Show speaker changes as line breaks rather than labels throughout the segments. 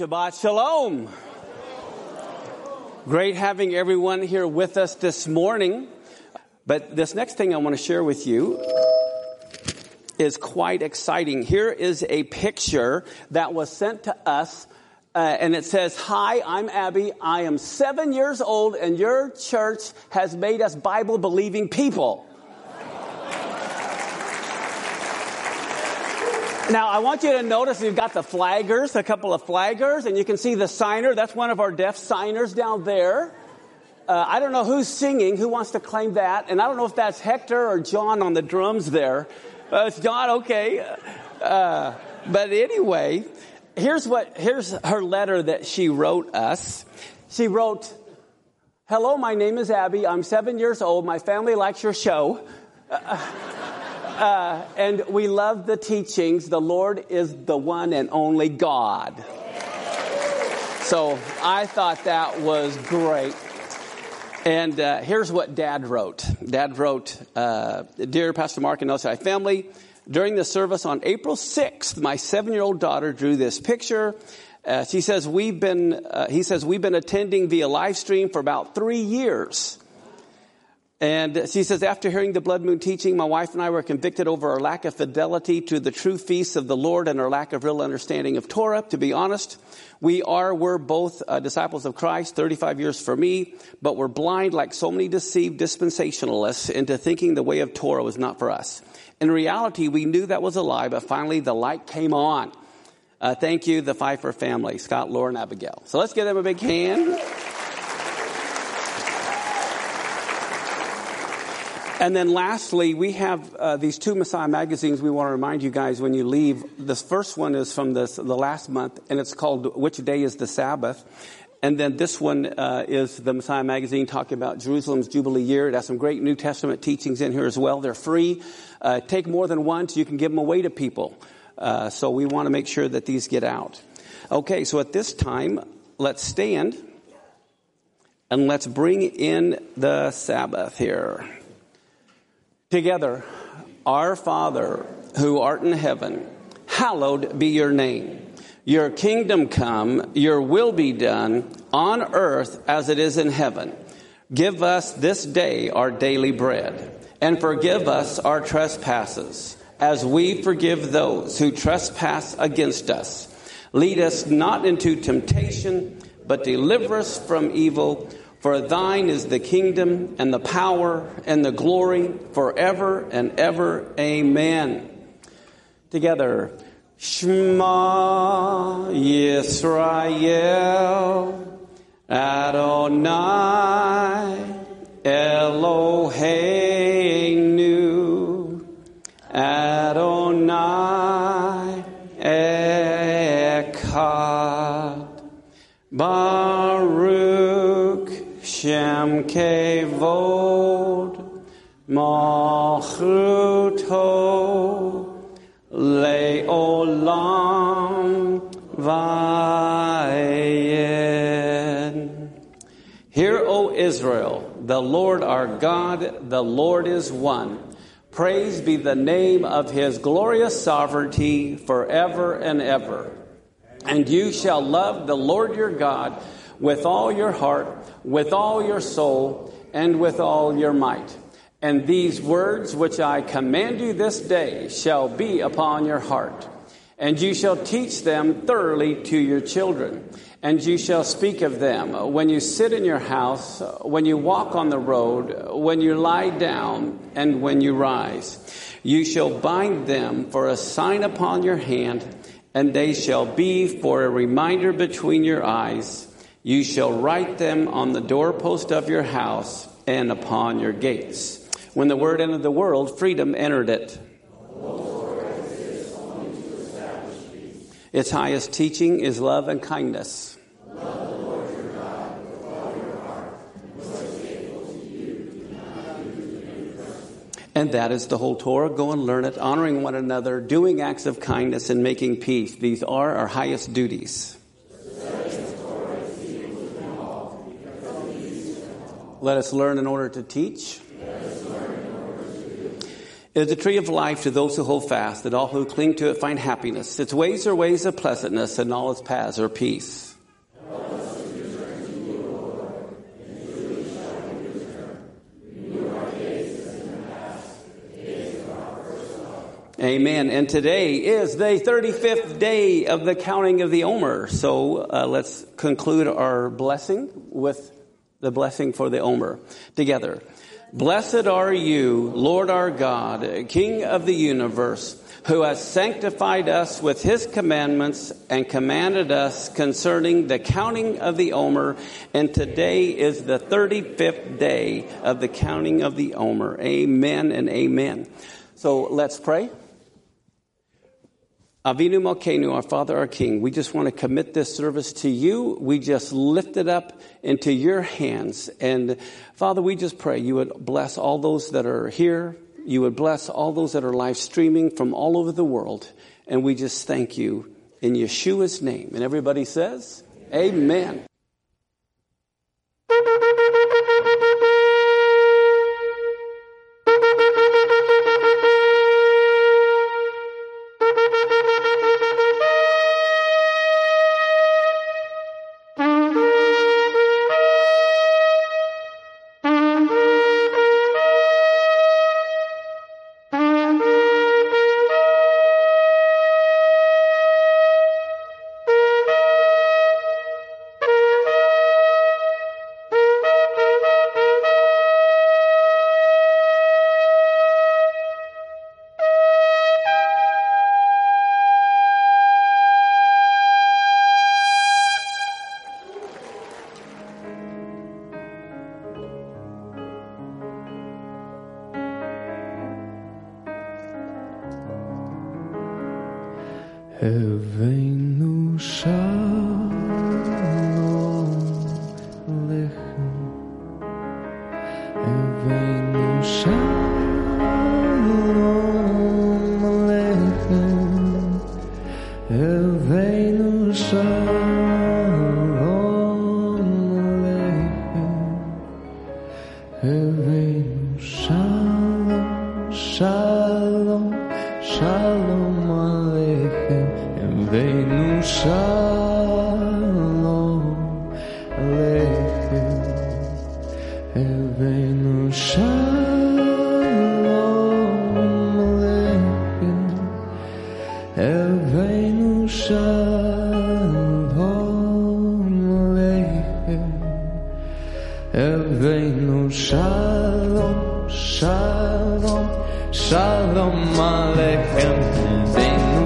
Shabbat Shalom. Great having everyone here with us this morning. But this next thing I want to share with you is quite exciting. Here is a picture that was sent to us, and it says, "Hi, I'm Abby. I am 7 years old, and your church has made us Bible-believing people." Now, I want you to notice we've got the flaggers, a couple of flaggers, and you can see the signer. That's one of our deaf signers down there. I don't know who's singing, who wants to claim that, and I don't know if that's Hector or John on the drums there. It's John, okay. But anyway, here's her letter that she wrote us. She wrote, "Hello, my name is Abby. I'm 7 years old. My family likes your show. And we love the teachings. The Lord is the one and only God." So I thought that was great. And here's what Dad wrote. Dad wrote, "Dear Pastor Mark and LCI family, during the service on April 6th, my 7-year-old daughter drew this picture. He says we've been attending via live stream for about 3 years. And she says, after hearing the Blood Moon teaching, my wife and I were convicted over our lack of fidelity to the true feasts of the Lord and our lack of real understanding of Torah. To be honest, we're both disciples of Christ, 35 years for me, but we're blind like so many deceived dispensationalists into thinking the way of Torah was not for us. In reality, we knew that was a lie, but finally the light came on. Thank you, the Pfeiffer family, Scott, Laura, and Abigail." So let's give them a big hand. And then lastly, we have these two Messiah magazines we want to remind you guys when you leave. This first one is from the last month, and it's called "Which Day is the Sabbath?" And then this one is the Messiah magazine talking about Jerusalem's Jubilee year. It has some great New Testament teachings in here as well. They're free. Take more than one so you can give them away to people. So we want to make sure that these get out. Okay, so at this time, let's stand and let's bring in the Sabbath here. Together, Our Father, who art in heaven, hallowed be your name. Your kingdom come, your will be done, on earth as it is in heaven. Give us this day our daily bread, and forgive us our trespasses, as we forgive those who trespass against us. Lead us not into temptation, but deliver us from evil. For thine is the kingdom and the power and the glory forever and ever. Amen. Together. Shema Yisrael, Adonai Eloheinu, Adonai Echad. Baruch Shem Kevod Malchuto Le'olam Vayen. Hear, O Israel, the Lord our God, the Lord is one. Praise be the name of his glorious sovereignty forever and ever. And you shall love the Lord your God with all your heart, with all your soul, and with all your might. And these words which I command you this day shall be upon your heart. And you shall teach them thoroughly to your children. And you shall speak of them when you sit in your house, when you walk on the road, when you lie down, and when you rise. You shall bind them for a sign upon your hand, and they shall be for a reminder between your eyes. You shall write them on the doorpost of your house and upon your gates. When the word entered the world, freedom entered it. Its highest teaching is love and kindness. Love the Lord your God with all your heart. What is faithful to you, do not use any person. And that is the whole Torah. Go and learn it, honoring one another, doing acts of kindness, and making peace. These are our highest duties. Let us learn in order to teach. It is a tree of life to those who hold fast, that all who cling to it find happiness. Its ways are ways of pleasantness, and all its paths are peace. Amen. And today is the 35th day of the counting of the Omer. So let's conclude our blessing with the blessing for the Omer together. Blessed are you, Lord our God, King of the universe, who has sanctified us with his commandments and commanded us concerning the counting of the Omer. And today is the 35th day of the counting of the Omer. Amen and amen. So let's pray. Avinu Malkeinu, our Father, our King, we just want to commit this service to you. We just lift it up into your hands. And Father, we just pray you would bless all those that are here. You would bless all those that are live streaming from all over the world. And we just thank you in Yeshua's name. And everybody says, Amen.
Eveinu shalom lechem, Eveinu shalom lechem, Eveinu shalom lechem, Eveinu shalom, shalom, shalom aleichem. Eveinu shalom aleichem, Eveinu shalom aleichem, Eveinu shalom aleichem, Eveinu shalom, shalom, shalom aleichem, Eveinu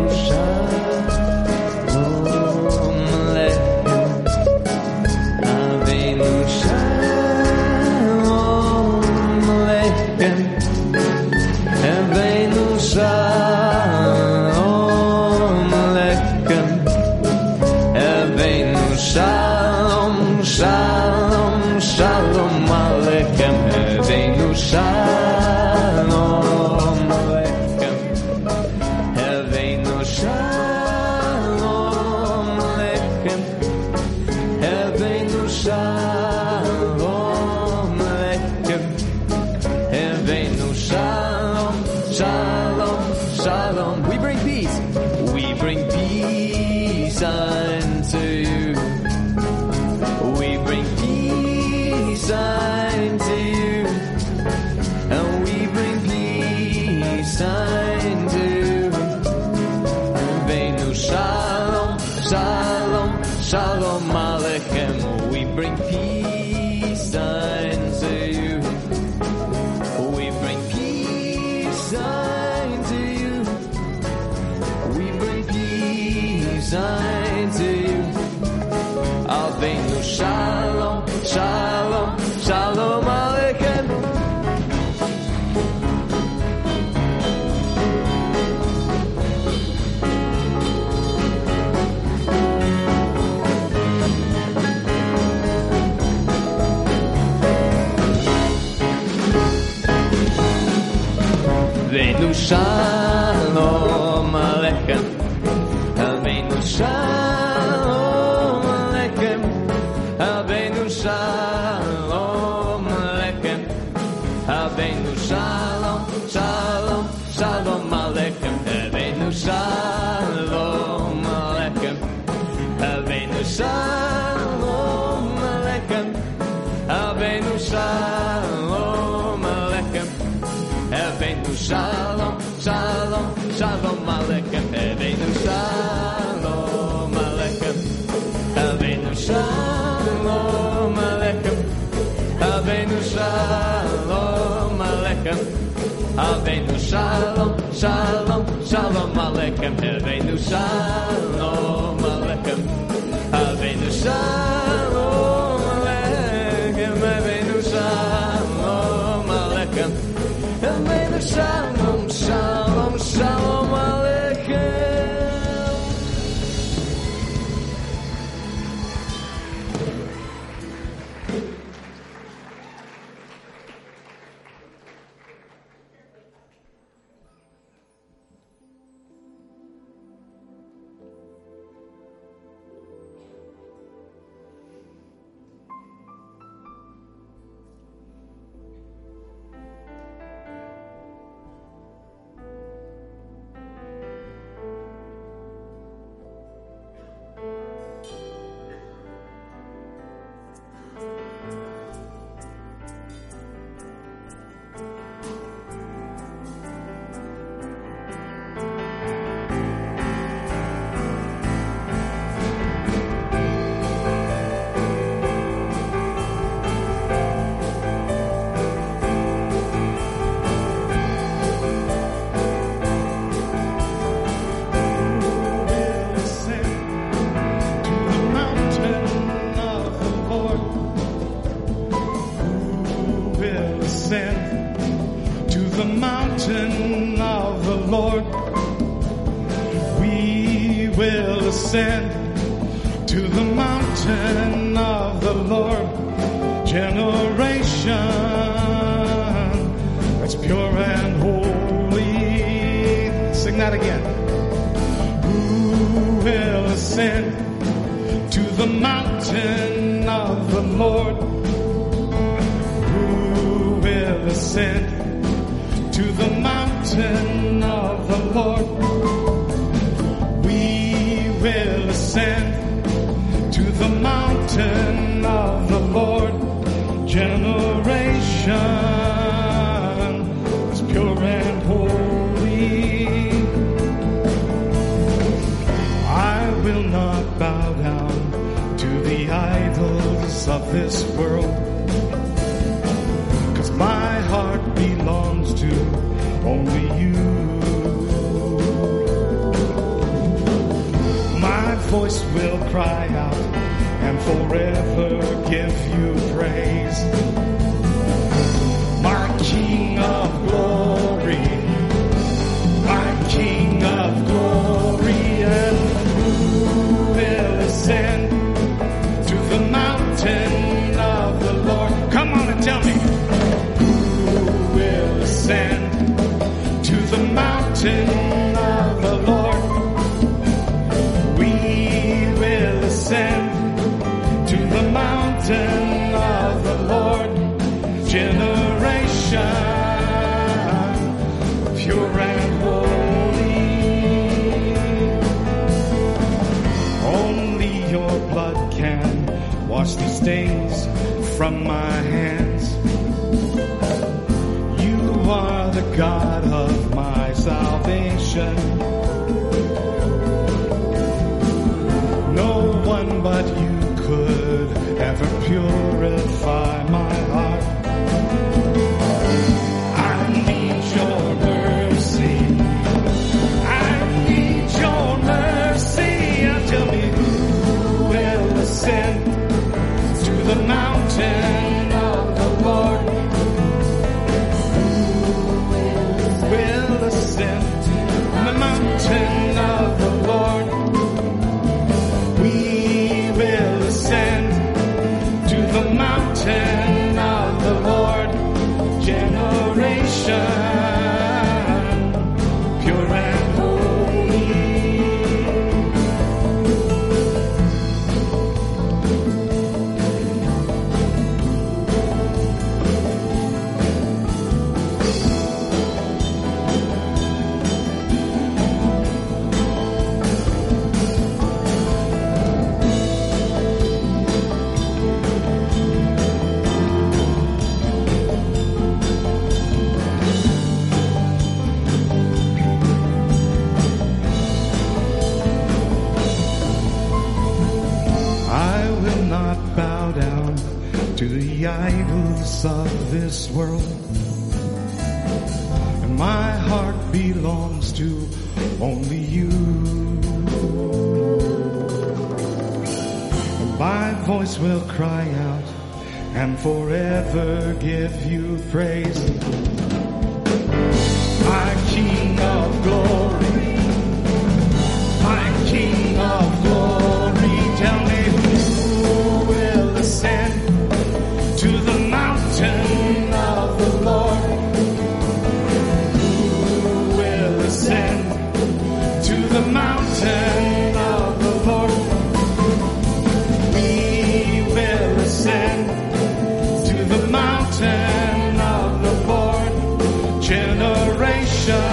Shalom Aleichem. Avenu Shalom Aleichem. Avenu Shalom, Shalom, Shalom Aleichem. Avenu Shalom Aleichem. Avenu Shalom Aleichem. Avenu Shalom Aleichem. Avenu Shalom, Shalom, Shalom Aleichem. To the mountain of the Lord, generation that's pure and holy. Sing that again. Who will ascend to the mountain of the Lord? Who will ascend to the mountain of the Lord? Will ascend to the mountain of the Lord. Generation is pure and holy. I will not bow down to the idols of this world, 'cause my heart belongs to only you. Voice will cry out and forever give you praise. My King of glory, my King of glory, and who will ascend to the mountain of the Lord? Come on and tell me. Who will ascend to the mountain of the Lord? Ascend to the mountain of the Lord. Generation pure and holy. Only your blood can wash the stains from my hands. You are the God of my salvation. But you could ever purify my heart. I need your mercy. I need your mercy. Tell me, who will ascend to the mountain of the Lord? Who will ascend to the mountain of the Lord? We will ascend to the mountain the idols of this world. And my heart belongs to only you. And my voice will cry out and forever give you praise. My King of glory, my King of glory, tell me who will ascend to the mountain of the Lord? Who will ascend to the mountain of the Lord? We will ascend to the mountain of the Lord. Generation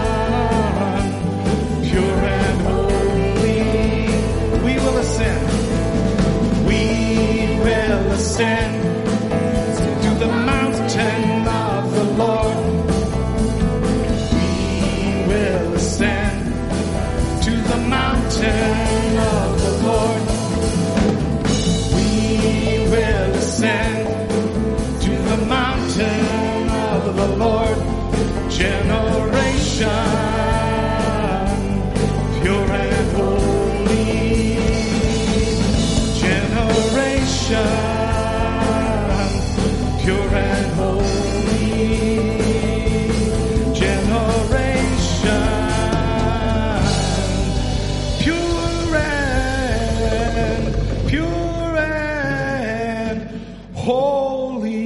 pure and holy, we will ascend. We will ascend to the mountain of the Lord. We will ascend to the mountain of the Lord. We will ascend to the mountain of the Lord. Generation pure and holy. Generation pure and holy. Generation pure and holy.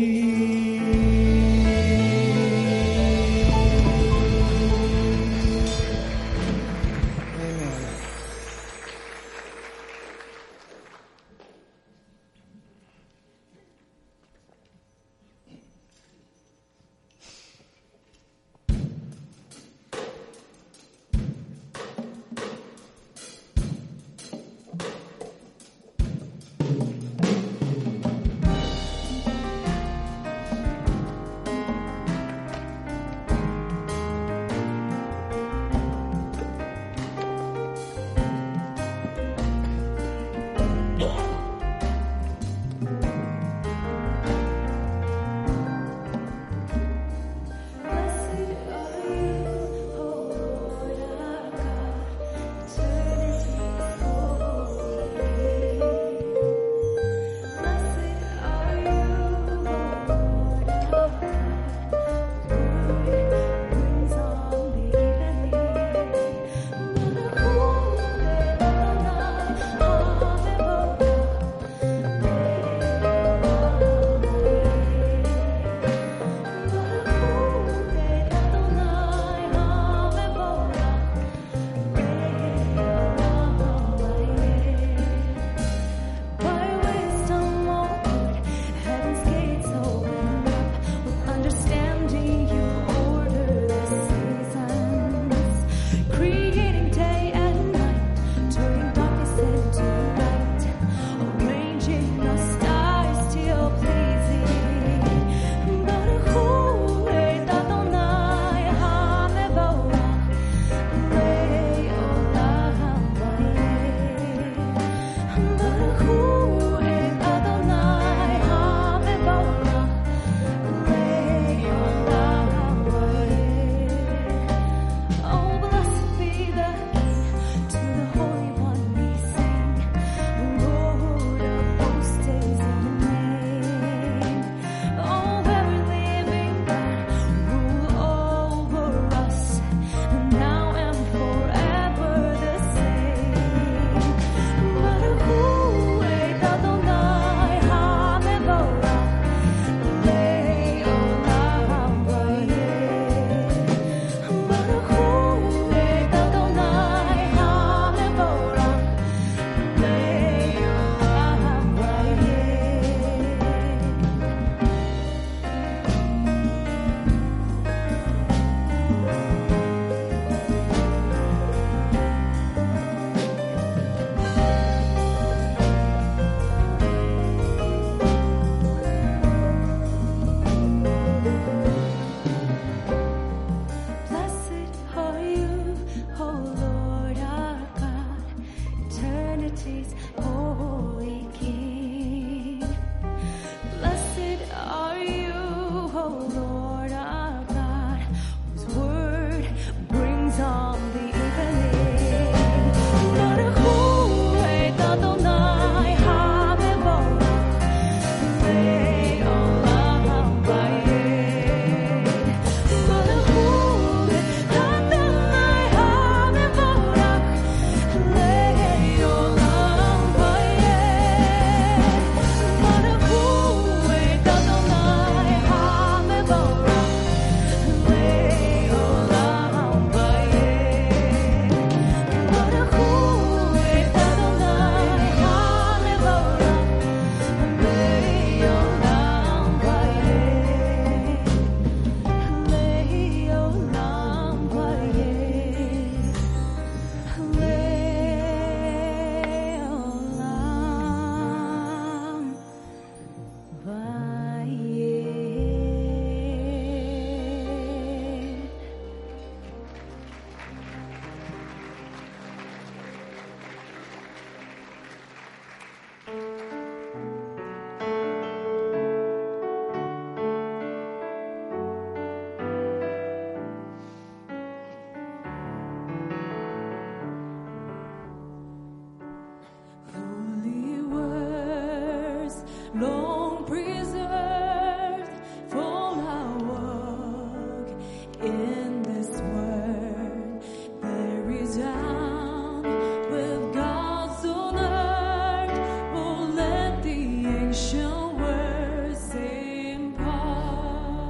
long preserved for our work in this world. There is down with God's own earth. Oh, let the ancient words impart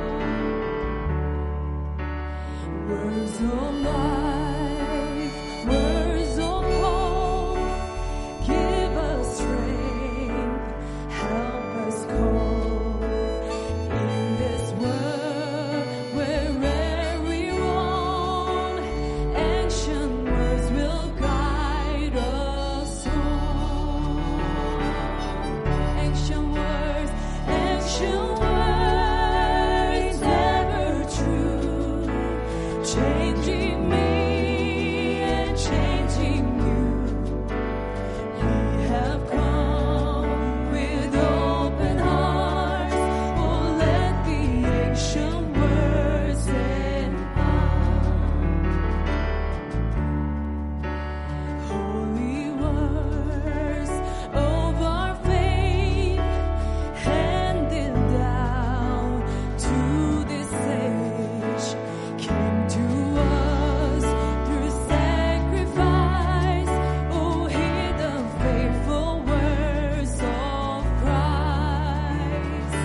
words of life, words of hope. Give us strength, help us cope in this world where every wrong ancient words will guide us on. Ancient words, ever true, changing me and changing you. We have come with open hearts. Oh, let the ancient words impart holy words of our faith, handed down to this age, came to us through sacrifice. Oh, hear the faithful words of Christ.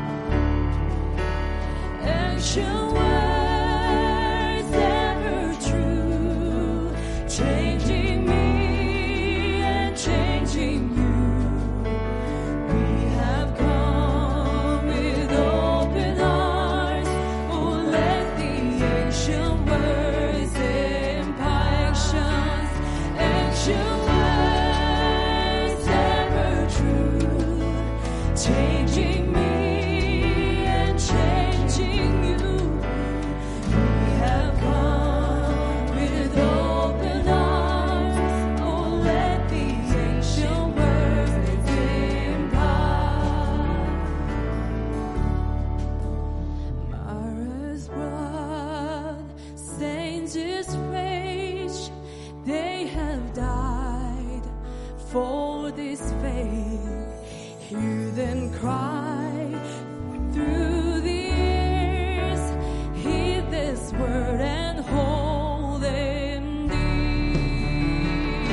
Ancient words ever true, changing me and changing you. We have come with open hearts. Oh, let the ancient words impart. Ancient words ever true, changing me and changing you. We have come with open arms. Oh, let the ancient words impart. Mara's blood stains His face. They have died for this faith. Hear them cry through the years. Hear this word and hold them dear.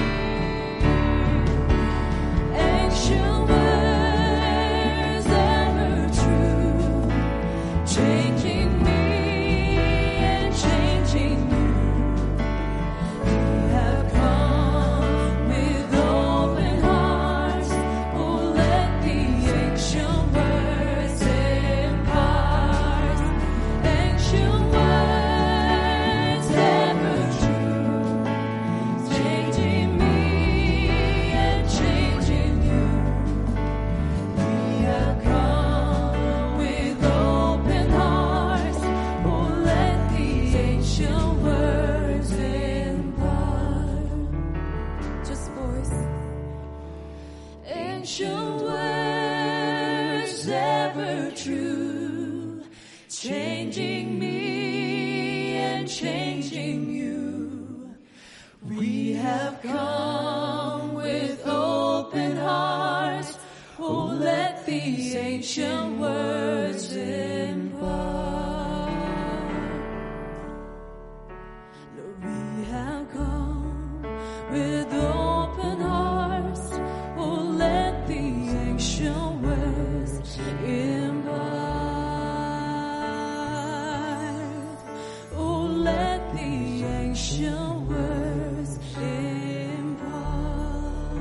Ancient words ever true, changing me and changing you. We have come with open hearts. Oh, let the ancient words impart. Ancient words ever true, changing me and changing you. We have come with open hearts. Oh, let the ancient words impart. Just voice. Ancient words ever true, changing me and changing you. We have come with open hearts. Oh, let the ancient words impart. Lord, we have come with open hearts. Oh, let the ancient words impart. Oh, let the ancient words impart.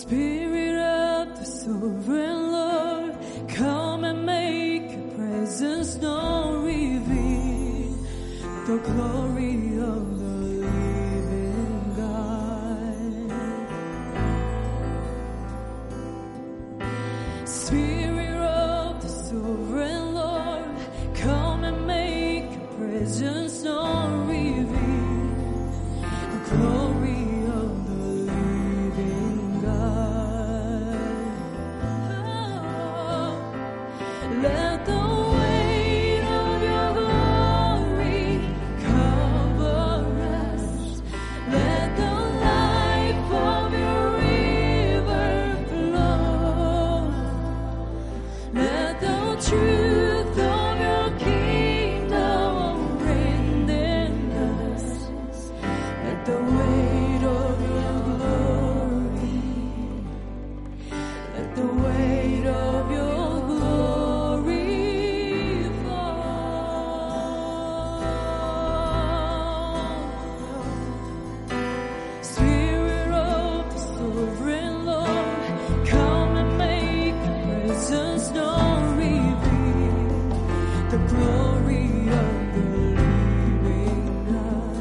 Spirit of the sovereign Lord, come and make your presence known, reveal the glory of the living God. Spirit of the sovereign Lord, come and make your presence known, reveal the glory of the living God. Oh, let the weight of your glory cover us. Let the life of your river flow. Let the truth of your kingdom reign in us. Let the weight of your glory, let the weight of your glory fall. Spirit of the sovereign Lord, come and make your presence known, reveal the glory of the living God.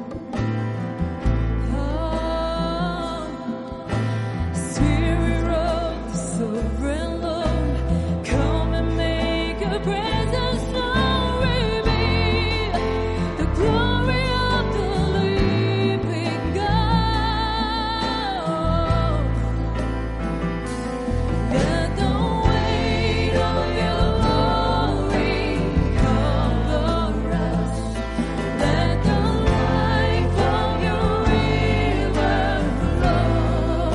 Oh, Spirit of the sovereign Lord, come and make your presence known, reveal the glory of the living God. Let the weight of your glory cover us. Let the life of your river flow.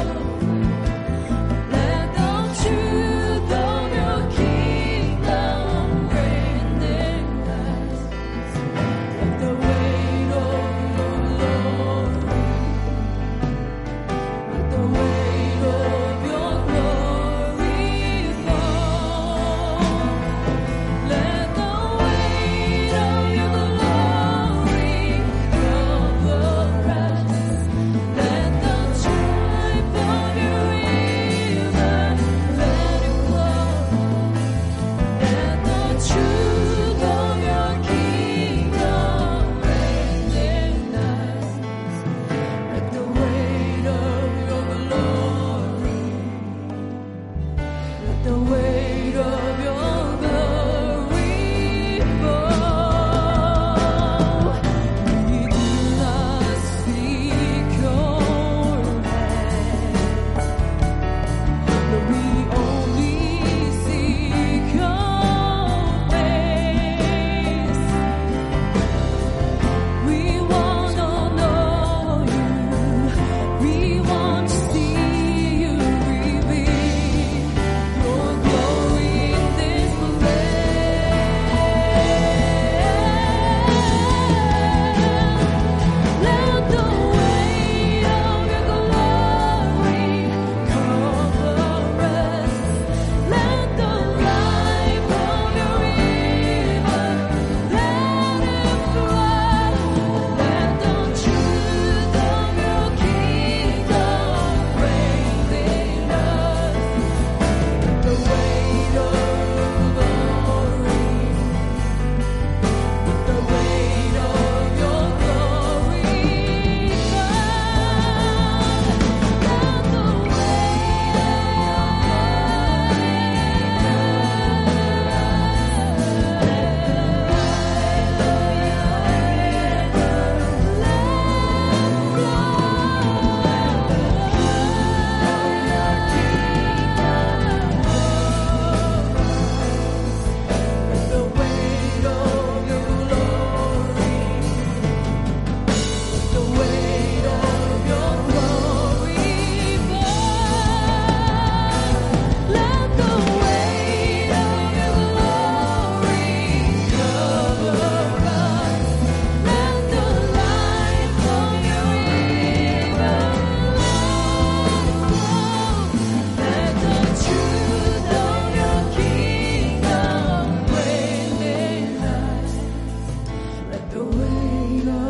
Let the truth of your kingdom reign in us. Let the weight of your glory, let the weight of your glory fall. Let the weight of your glory cover us. Let the tribe of your river let it flow. Let the truth of your kingdom reign in us. Let the weight of your glory, let the weight of your glory fall. We do not seek your hand, but we only seek your face. We want to know you. We want to see you reveal your glory in this place. Let the weight of your glory cover us. Let the life of your river let it flow. Let the truth of your kingdom reign in us. The weight of glory, the weight of your glory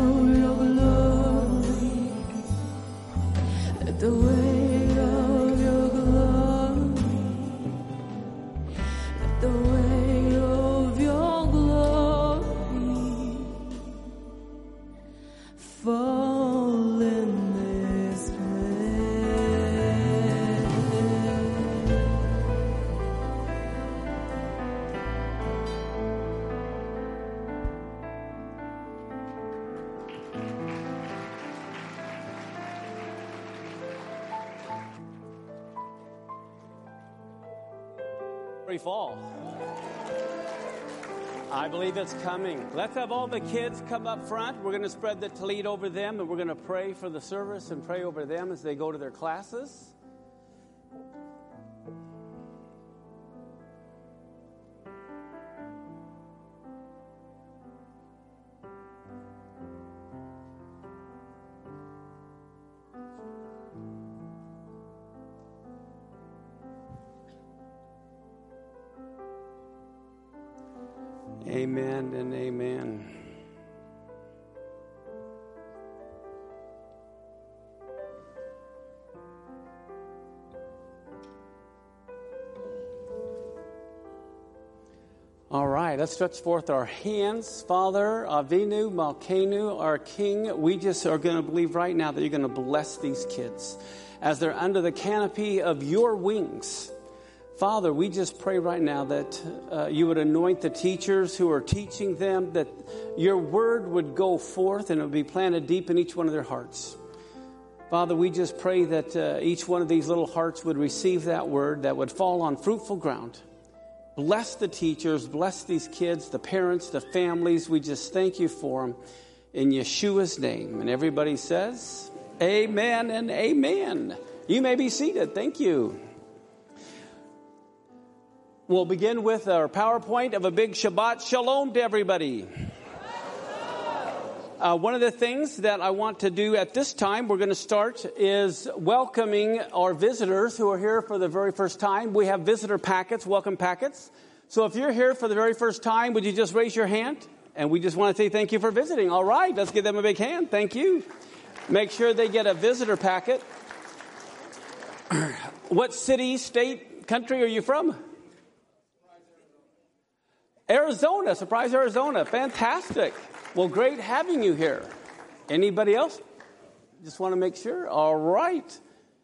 the weight of your
Free fall. I believe it's coming. Let's have all the kids come up front. We're going to spread the tallit over them, and we're going to pray for the service and pray over them as they go to their classes. Amen and amen. All right, let's stretch forth our hands. Father, Avinu, Malkeinu, our King, we just are going to believe right now that you're going to bless these kids as they're under the canopy of your wings. Father, we just pray right now that you would anoint the teachers who are teaching them, that your word would go forth and it would be planted deep in each one of their hearts. Father, we just pray that each one of these little hearts would receive that word, that would fall on fruitful ground. Bless the teachers, bless these kids, the parents, the families. We just thank you for them in Yeshua's name. And everybody says, amen and amen. You may be seated. Thank you. We'll begin with our PowerPoint of a big Shabbat Shalom to everybody. One of the things that I want to do at this time, we're going to start, is welcoming our visitors who are here for the very first time. We have visitor packets, welcome packets. So if you're here for the very first time, would you just raise your hand? And we just want to say thank you for visiting. All right, let's give them a big hand. Thank you. Make sure they get a visitor packet. What city, state, country are you from? Arizona, Surprise, Arizona. Fantastic. Well, great having you here. Anybody else? Just want to make sure. All right.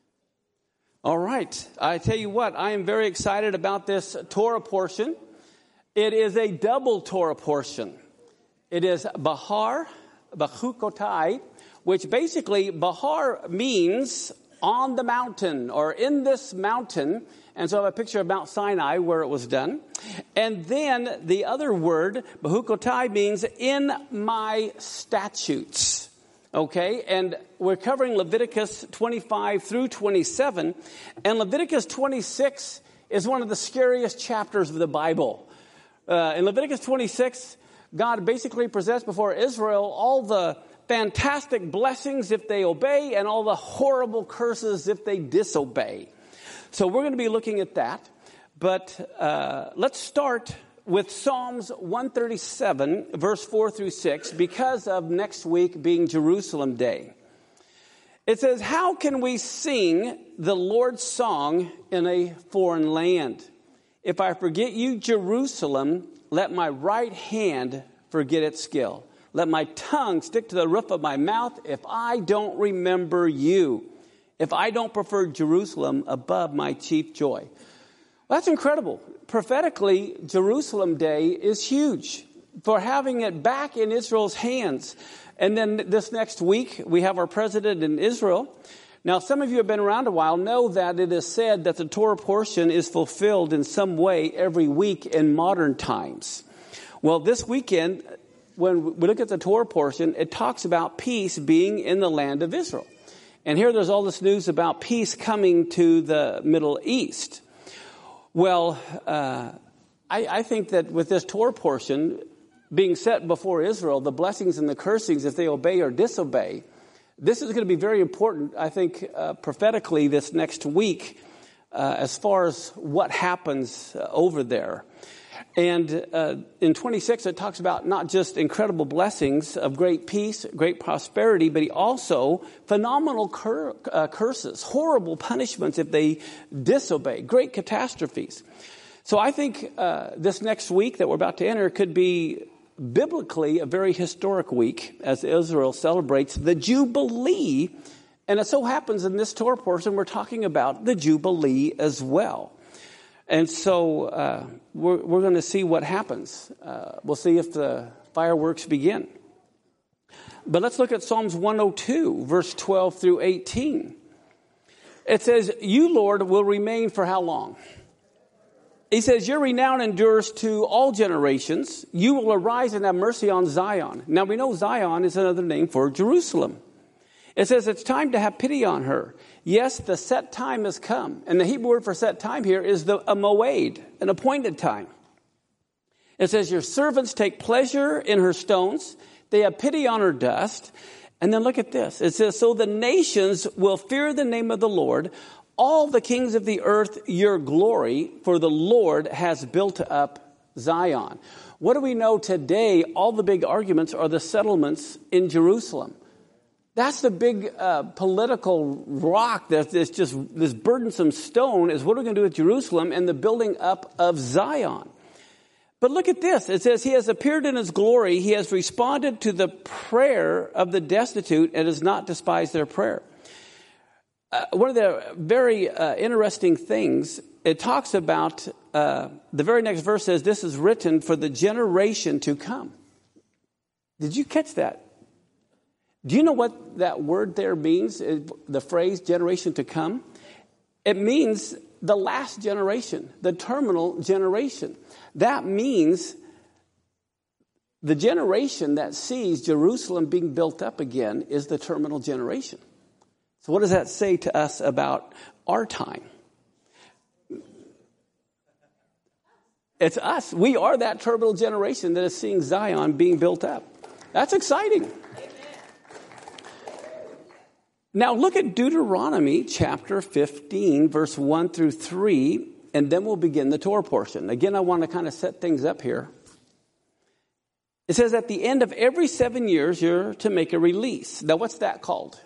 All right. I tell you what, I am very excited about this Torah portion. It is a double Torah portion. It is Bahar, Bachukotai, which basically, Bahar means on the mountain or in this mountain. And so I have a picture of Mount Sinai where it was done. And then the other word, Bahukotai, means in my statutes. Okay? And we're covering Leviticus 25 through 27. And Leviticus 26 is one of the scariest chapters of the Bible. In Leviticus 26, God basically presents before Israel all the fantastic blessings if they obey and all the horrible curses if they disobey. So we're going to be looking at that, but let's start with Psalms 137, verse 4 through 6, because of next week being Jerusalem Day. It says, how can we sing the Lord's song in a foreign land? If I forget you, Jerusalem, let my right hand forget its skill. Let my tongue stick to the roof of my mouth if I don't remember you. If I don't prefer Jerusalem above my chief joy. Well, that's incredible. Prophetically, Jerusalem Day is huge for having it back in Israel's hands. And then this next week, we have our president in Israel. Now, some of you have been around a while, know that it is said that the Torah portion is fulfilled in some way every week in modern times. Well, this weekend, when we look at the Torah portion, it talks about peace being in the land of Israel. And here there's all this news about peace coming to the Middle East. Well, I think that with this Torah portion being set before Israel, the blessings and the cursings if they obey or disobey, this is going to be very important, I think, prophetically this next week as far as what happens over there. And in 26, it talks about not just incredible blessings of great peace, great prosperity, but also phenomenal curses, horrible punishments if they disobey, great catastrophes. So I think this next week that we're about to enter could be biblically a very historic week as Israel celebrates the Jubilee. And it so happens in this Torah portion, we're talking about the Jubilee as well. And so we're going to see what happens. We'll see if the fireworks begin. But let's look at Psalms 102, verse 12 through 18. It says, you, Lord, will remain for how long? He says, your renown endures to all generations. You will arise and have mercy on Zion. Now we know Zion is another name for Jerusalem. It says it's time to have pity on her. Yes, the set time has come. And the Hebrew word for set time here is a moed, an appointed time. It says your servants take pleasure in her stones. They have pity on her dust. And then look at this. It says, so the nations will fear the name of the Lord. All the kings of the earth, your glory, for the Lord has built up Zion. What do we know today? All the big arguments are the settlements in Jerusalem. That's the big political rock that's just this burdensome stone is what are we going to do with Jerusalem and the building up of Zion. But look at this. It says he has appeared in his glory. He has responded to the prayer of the destitute and has not despised their prayer. One of the very interesting things, it talks about, the very next verse says, this is written for the generation to come. Did you catch that? Do you know what that word there means, the phrase generation to come? It means the last generation, the terminal generation. That means the generation that sees Jerusalem being built up again is the terminal generation. So what does that say to us about our time? It's us. We are that terminal generation that is seeing Zion being built up. That's exciting. Now look at Deuteronomy chapter 15, verse 1 through 3, and then we'll begin the Torah portion. Again, I want to kind of set things up here. It says at the end of every 7 years, you're to make a release. Now what's that called?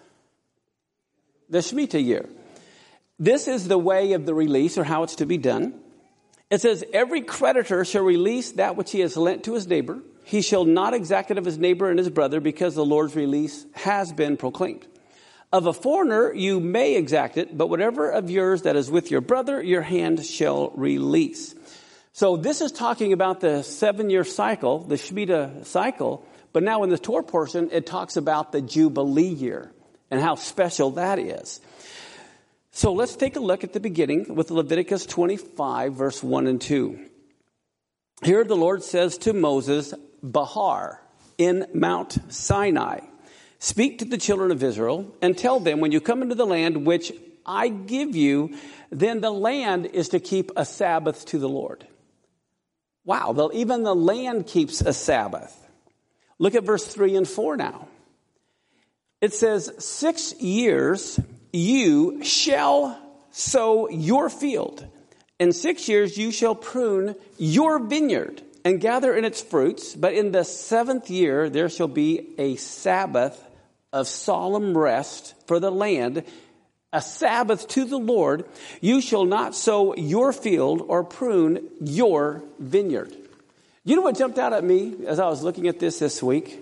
The Shemitah year. This is the way of the release or how it's to be done. It says every creditor shall release that which he has lent to his neighbor. He shall not exact it of his neighbor and his brother because the Lord's release has been proclaimed. Of a foreigner you may exact it, but whatever of yours that is with your brother, your hand shall release. So this is talking about the 7-year cycle, the Shemitah cycle, but now in the Torah portion, it talks about the Jubilee year and how special that is. So let's take a look at the beginning with Leviticus 25, verse 1 and 2. Here the Lord says to Moses, Bahar, in Mount Sinai, speak to the children of Israel and tell them when you come into the land which I give you, then the land is to keep a Sabbath to the Lord. Wow, even the land keeps a Sabbath. Look at verse 3 and 4 now. It says, 6 years you shall sow your field. In 6 years you shall prune your vineyard and gather in its fruits. But in the 7th year there shall be a Sabbath of solemn rest for the land, a Sabbath to the Lord. You shall not sow your field or prune your vineyard. You know what jumped out at me as I was looking at this week?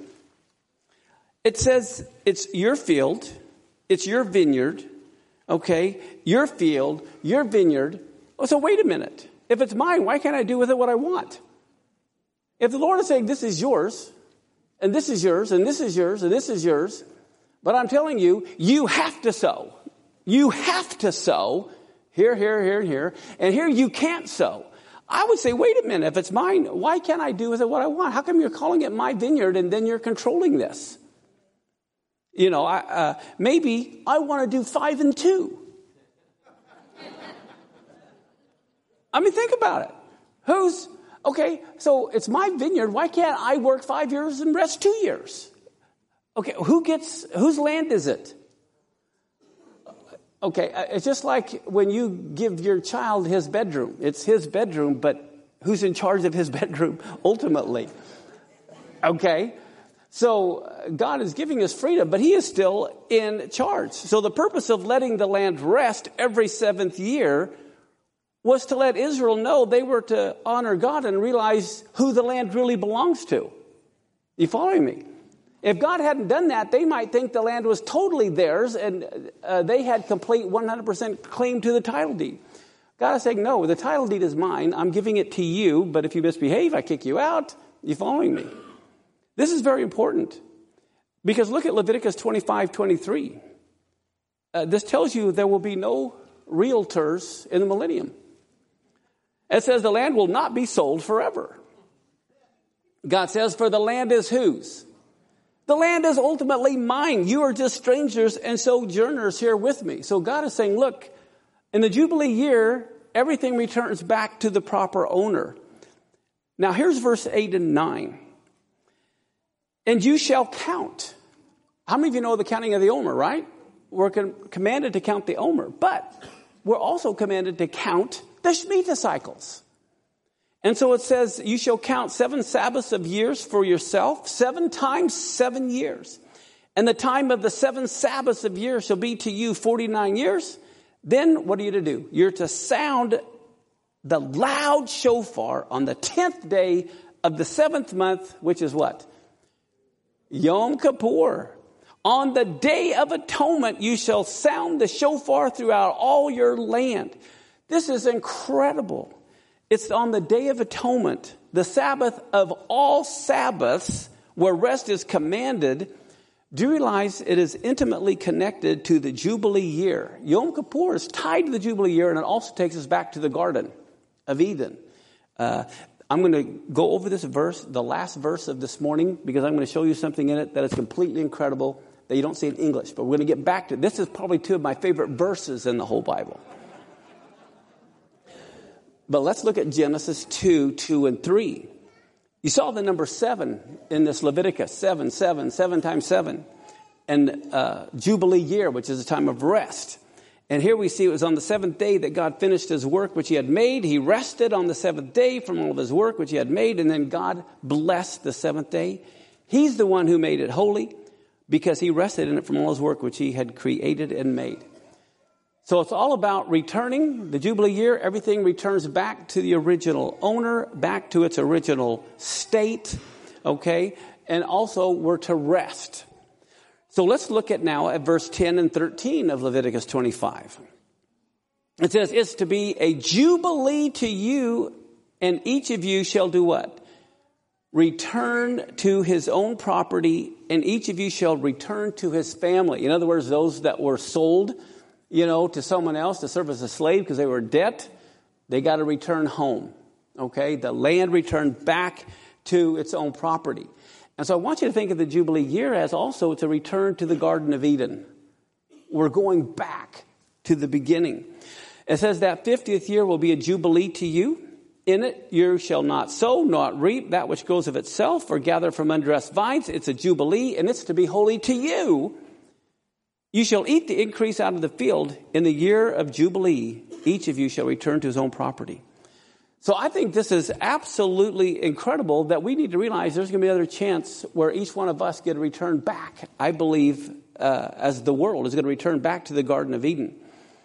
It says it's your field, it's your vineyard, okay? Your field, your vineyard. Oh, so wait a minute. If it's mine, why can't I do with it what I want? If the Lord is saying this is yours, and this is yours, and this is yours, and this is yours, but I'm telling you, you have to sow. You have to sow here, here, here, and here, and here you can't sow. I would say, wait a minute, if it's mine, why can't I do with it what I want? How come you're calling it my vineyard and then you're controlling this? You know, maybe I want to do 5 and 2. I mean, think about it. Okay, so it's my vineyard. Why can't I work 5 years and rest 2 years? Okay, whose land is it? Okay, it's just like when you give your child his bedroom. It's his bedroom, but who's in charge of his bedroom ultimately? Okay, so God is giving us freedom, but he is still in charge. So the purpose of letting the land rest every 7th year was to let Israel know they were to honor God and realize who the land really belongs to. You following me? If God hadn't done that, they might think the land was totally theirs and they had complete 100% claim to the title deed. God is saying, no, the title deed is mine. I'm giving it to you, but if you misbehave, I kick you out. You following me? This is very important because look at Leviticus 25:23. This tells you there will be no realtors in the millennium. It says the land will not be sold forever. God says, for the land is whose? The land is ultimately mine. You are just strangers and sojourners here with me. So God is saying, look, in the Jubilee year, everything returns back to the proper owner. Now here's verse 8 and 9. And you shall count. How many of you know the counting of the Omer, right? We're commanded to count the Omer, but we're also commanded to count the Shemitah cycles. And so it says, you shall count 7 Sabbaths of years for yourself, 7 times 7 years. And the time of the 7 Sabbaths of years shall be to you 49 years. Then what are you to do? You're to sound the loud shofar on the 10th day of the 7th month, which is what? Yom Kippur. On the Day of Atonement, you shall sound the shofar throughout all your land. This is incredible. It's on the Day of Atonement, the Sabbath of all Sabbaths, where rest is commanded. Do you realize it is intimately connected to the Jubilee year? Yom Kippur is tied to the Jubilee year, and it also takes us back to the Garden of Eden. I'm going to go over this verse, the last verse of this morning, because I'm going to show you something in it that is completely incredible that you don't see in English. But we're going to get back to it. This is probably 2 of my favorite verses in the whole Bible. But let's look at Genesis 2, 2 and 3. You saw the number 7 in this Leviticus, 7 times 7. And Jubilee year, which is a time of rest. And here we see it was on the 7th day that God finished his work which he had made. He rested on the 7th day from all of his work which he had made. And then God blessed the 7th day. He's the one who made it holy because he rested in it from all his work which he had created and made. So it's all about returning the Jubilee year. Everything returns back to the original owner, back to its original state. Okay. And also we're to rest. So let's look at now at verse 10 and 13 of Leviticus 25. It says, it's to be a jubilee to you, and each of you shall do what? Return to his own property, and each of you shall return to his family. In other words, those that were sold, to someone else to serve as a slave because they were in debt, they got to return home. Okay? The land returned back to its own property. And so I want you to think of the Jubilee year as also it's a return to the Garden of Eden. We're going back to the beginning. It says that 50th year will be a Jubilee to you. In it you shall not sow, not reap that which goes of itself, or gather from undressed vines. It's a Jubilee, and it's to be holy to you. You shall eat the increase out of the field. In the year of Jubilee, each of you shall return to his own property. So I think this is absolutely incredible that we need to realize there's going to be another chance where each one of us get to return back, I believe, as the world is going to return back to the Garden of Eden.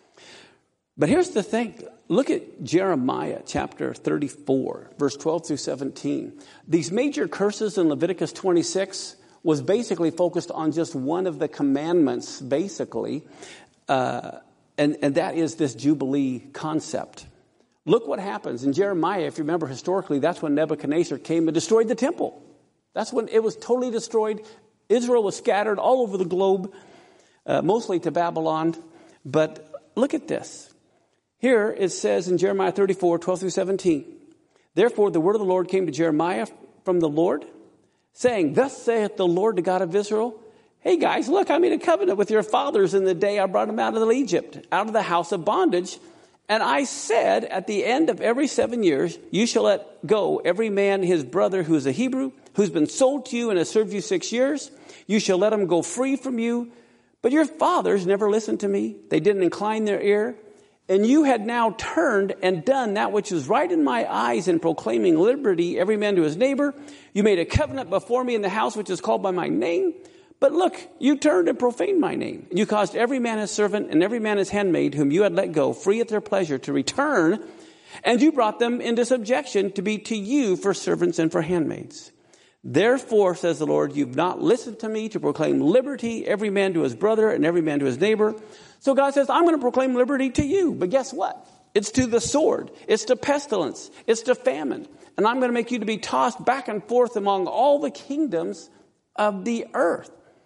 But here's the thing. Look at Jeremiah chapter 34, verse 12 through 17. These major curses in Leviticus 26 was basically focused on just one of the commandments, basically, and that is this Jubilee concept. Look what happens in Jeremiah. If you remember historically, that's when Nebuchadnezzar came and destroyed the temple. That's when it was totally destroyed. Israel was scattered all over the globe, mostly to Babylon. But look at this. Here it says in Jeremiah 34, 12 through 17. Therefore the word of the Lord came to Jeremiah from the Lord, saying, thus saith the Lord, the God of Israel, hey guys, look, I made a covenant with your fathers in the day I brought them out of Egypt, out of the house of bondage. And I said, at the end of every 7 years, you shall let go every man his brother who is a Hebrew, who's been sold to you and has served you 6 years. You shall let him go free from you. But your fathers never listened to me. They didn't incline their ear. And you had now turned and done that which was right in my eyes in proclaiming liberty, every man to his neighbor. You made a covenant before me in the house which is called by my name. But look, you turned and profaned my name. And you caused every man his servant and every man his handmaid whom you had let go, free at their pleasure, to return. And you brought them into subjection to be to you for servants and for handmaids. Therefore, says the Lord, you've not listened to me to proclaim liberty, every man to his brother and every man to his neighbor. So God says, I'm going to proclaim liberty to you. But guess what? It's to the sword. It's to pestilence. It's to famine. And I'm going to make you to be tossed back and forth among all the kingdoms of the earth.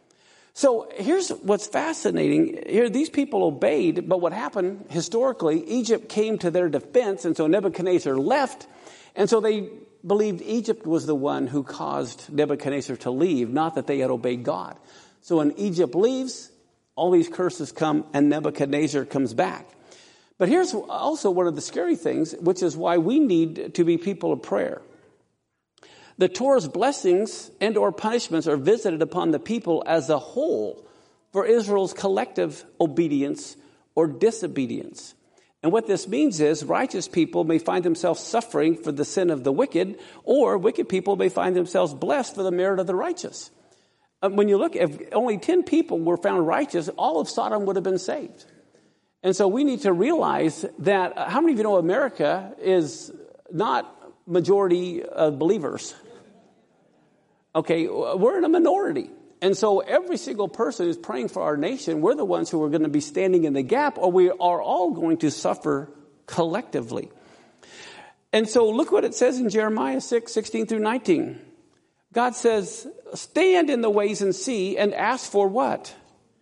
So here's what's fascinating. Here, these people obeyed, but what happened historically, Egypt came to their defense, and so Nebuchadnezzar left, and so they believed Egypt was the one who caused Nebuchadnezzar to leave, not that they had obeyed God. So when Egypt leaves, all these curses come, and Nebuchadnezzar comes back. But here's also one of the scary things, which is why we need to be people of prayer. The Torah's blessings and or punishments are visited upon the people as a whole for Israel's collective obedience or disobedience. And what this means is righteous people may find themselves suffering for the sin of the wicked, or wicked people may find themselves blessed for the merit of the righteous. When you look, if only 10 people were found righteous, all of Sodom would have been saved. And so we need to realize that, how many of you know America is not majority of believers? Okay, we're in a minority. And so every single person who's praying for our nation, we're the ones who are going to be standing in the gap, or we are all going to suffer collectively. And so look what it says in Jeremiah 6:16 through 19. God says, stand in the ways and see and ask for what?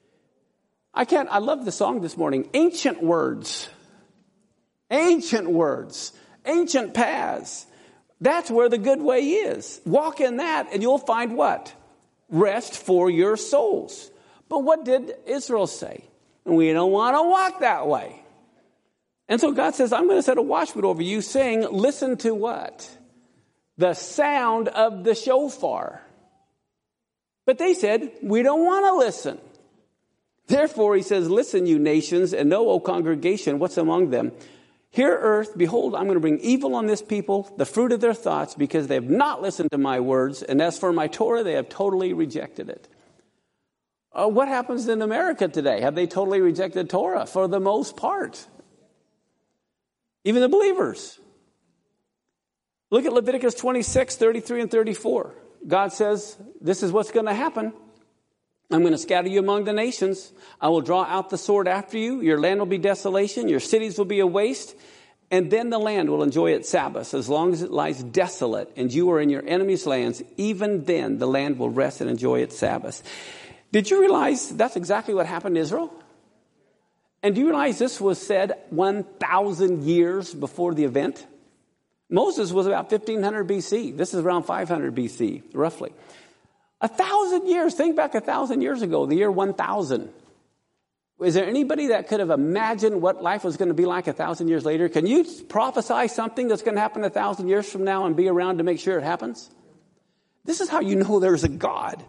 I love the song this morning. Ancient words. Ancient words. Ancient paths. That's where the good way is. Walk in that and you'll find what? Rest for your souls. But what did Israel say? We don't want to walk that way. And so God says, I'm going to set a watchman over you saying, listen to what? The sound of the shofar. But they said, we don't want to listen. Therefore, he says, listen, you nations, and know, O congregation, what's among them. Hear, earth, behold, I'm going to bring evil on this people, the fruit of their thoughts, because they have not listened to my words. And as for my Torah, they have totally rejected it. What happens in America today? Have they totally rejected Torah? For the most part. Even the believers. Look at Leviticus 26, 33 and 34. God says, this is what's going to happen. I'm going to scatter you among the nations. I will draw out the sword after you. Your land will be desolation. Your cities will be a waste. And then the land will enjoy its Sabbath as long as it lies desolate and you are in your enemy's lands. Even then the land will rest and enjoy its Sabbath. Did you realize that's exactly what happened in Israel? And do you realize this was said 1,000 years before the event? Moses was about 1500 BC. This is around 500 BC, roughly. 1,000 years. Think back 1,000 years ago, the year 1000. Is there anybody that could have imagined what life was going to be like 1,000 years later? Can you prophesy something that's going to happen 1,000 years from now and be around to make sure it happens? This is how you know there's a God.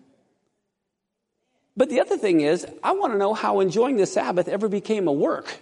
But the other thing is, I want to know how enjoying the Sabbath ever became a work.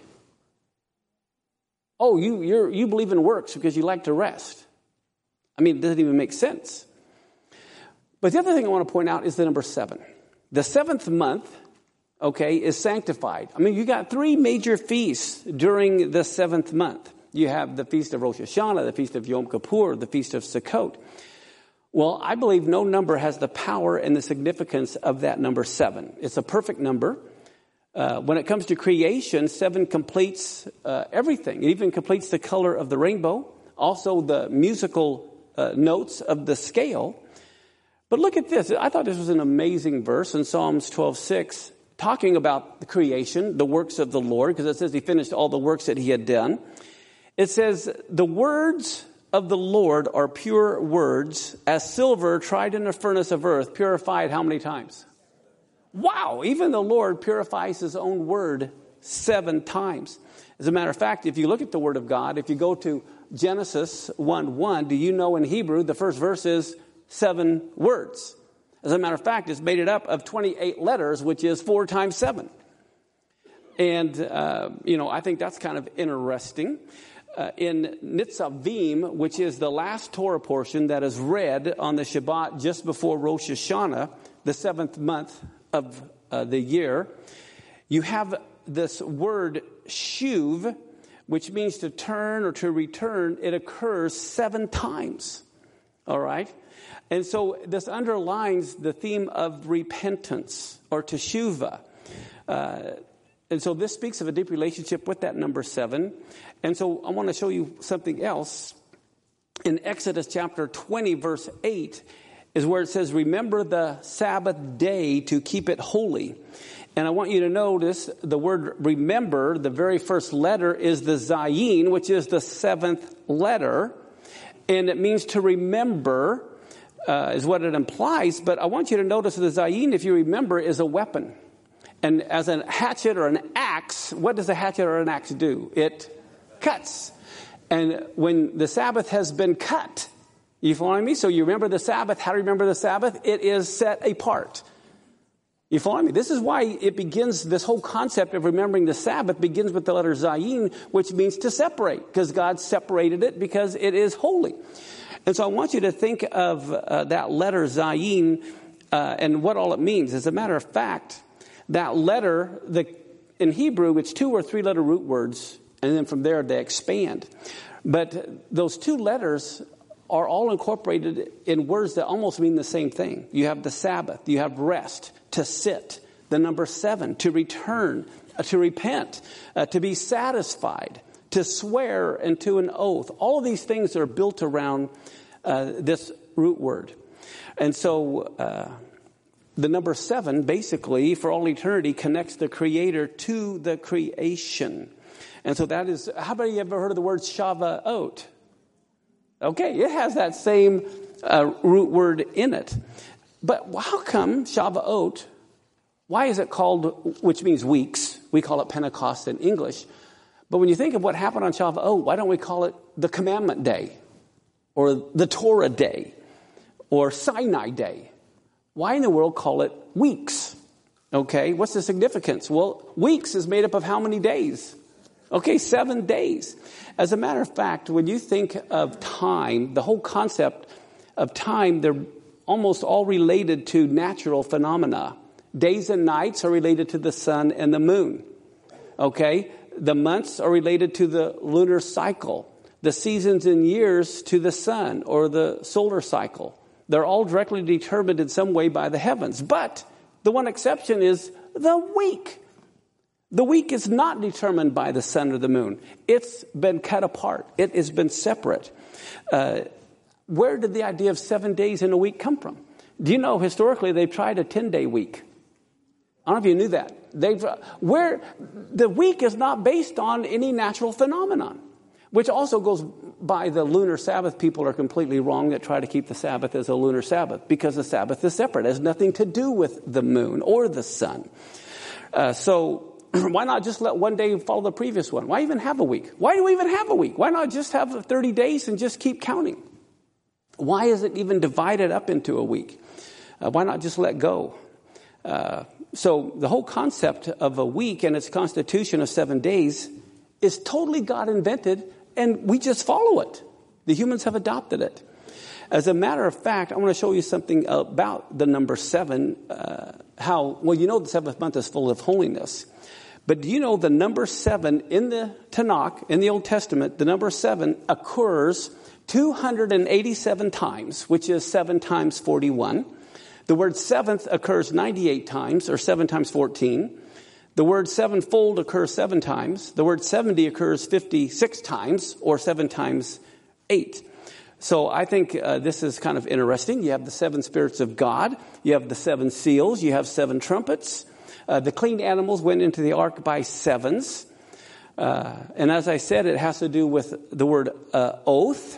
Oh, you believe in works because you like to rest. I mean, it doesn't even make sense. But the other thing I want to point out is the number 7. The 7th month, okay, is sanctified. I mean, you got 3 major feasts during the 7th month. You have the feast of Rosh Hashanah, the feast of Yom Kippur, the feast of Sukkot. Well, I believe no number has the power and the significance of that number 7. It's a perfect number. When it comes to creation, 7 completes everything. It even completes the color of the rainbow, also the musical notes of the scale. But look at this. I thought this was an amazing verse in Psalms 12:6, talking about the creation, the works of the Lord, because it says he finished all the works that he had done. It says, the words of the Lord are pure words, as silver tried in a furnace of earth, purified how many times? Wow, even the Lord purifies his own word 7 times. As a matter of fact, if you look at the word of God, if you go to Genesis 1:1, do you know in Hebrew the first verse is 7 words? As a matter of fact, it's made it up of 28 letters, which is 4 times 7. And, I think that's kind of interesting. In Nitzavim, which is the last Torah portion that is read on the Shabbat just before Rosh Hashanah, the 7th month of the year, you have this word shuv, which means to turn or to return. It occurs 7 times. All right? And so this underlines the theme of repentance or teshuvah. And so this speaks of a deep relationship with that number 7. And so I want to show you something else. In Exodus chapter 20, verse 8, is where it says, remember the Sabbath day to keep it holy. And I want you to notice the word remember, the very first letter is the Zayin, which is the seventh letter. And it means to remember, is what it implies. But I want you to notice the Zayin, if you remember, is a weapon. And as a hatchet or an axe, what does a hatchet or an axe do? It cuts. And when the Sabbath has been cut, you following me? So you remember the Sabbath. How do you remember the Sabbath? It is set apart. You following me? This is why it begins, this whole concept of remembering the Sabbath begins with the letter Zayin, which means to separate, because God separated it because it is holy. And so I want you to think of that letter Zayin and what all it means. As a matter of fact, that letter, in Hebrew, it's 2 or 3 letter root words, and then from there they expand. But those 2 letters are all incorporated in words that almost mean the same thing. You have the Sabbath, you have rest, to sit, the number 7, to return, to repent, to be satisfied, to swear, and to an oath. All of these things are built around this root word. And so the number 7, basically, for all eternity, connects the Creator to the creation. And so that is, how about you ever heard of the word Shavuot? Okay, it has that same root word in it. But how come Shavuot, why is it called, which means weeks? We call it Pentecost in English. But when you think of what happened on Shavuot, why don't we call it the Commandment Day? Or the Torah Day? Or Sinai Day? Why in the world call it weeks? Okay, what's the significance? Well, weeks is made up of how many days? Okay, 7 days. As a matter of fact, when you think of time, the whole concept of time, they're almost all related to natural phenomena. Days and nights are related to the sun and the moon. Okay? The months are related to the lunar cycle. The seasons and years to the sun or the solar cycle. They're all directly determined in some way by the heavens. But the one exception is the week. The week is not determined by the sun or the moon. It's been cut apart. It has been separate. Where did the idea of 7 days in a week come from? Do you know historically they've tried a 10-day week? I don't know if you knew that. Where the week is not based on any natural phenomenon, which also goes by the lunar Sabbath. People are completely wrong that try to keep the Sabbath as a lunar Sabbath, because the Sabbath is separate. It has nothing to do with the moon or the sun. So why not just let one day follow the previous one? Why even have a week? Why do we even have a week? Why not just have 30 days and just keep counting? Why is it even divided up into a week? Why not just let go? So the whole concept of a week and its constitution of 7 days is totally God invented, and we just follow it. The humans have adopted it. As a matter of fact, I want to show you something about the number 7. The 7th month is full of holiness. But do you know the number 7 in the Tanakh, in the Old Testament, the number 7 occurs 287 times, which is 7 times 41. The word seventh occurs 98 times, or 7 times 14. The word sevenfold occurs 7 times. The word 70 occurs 56 times, or 7 times 8. So I think this is kind of interesting. You have the 7 spirits of God. You have the 7 seals. You have 7 trumpets. The clean animals went into the ark by 7s. And as I said, it has to do with the word oath.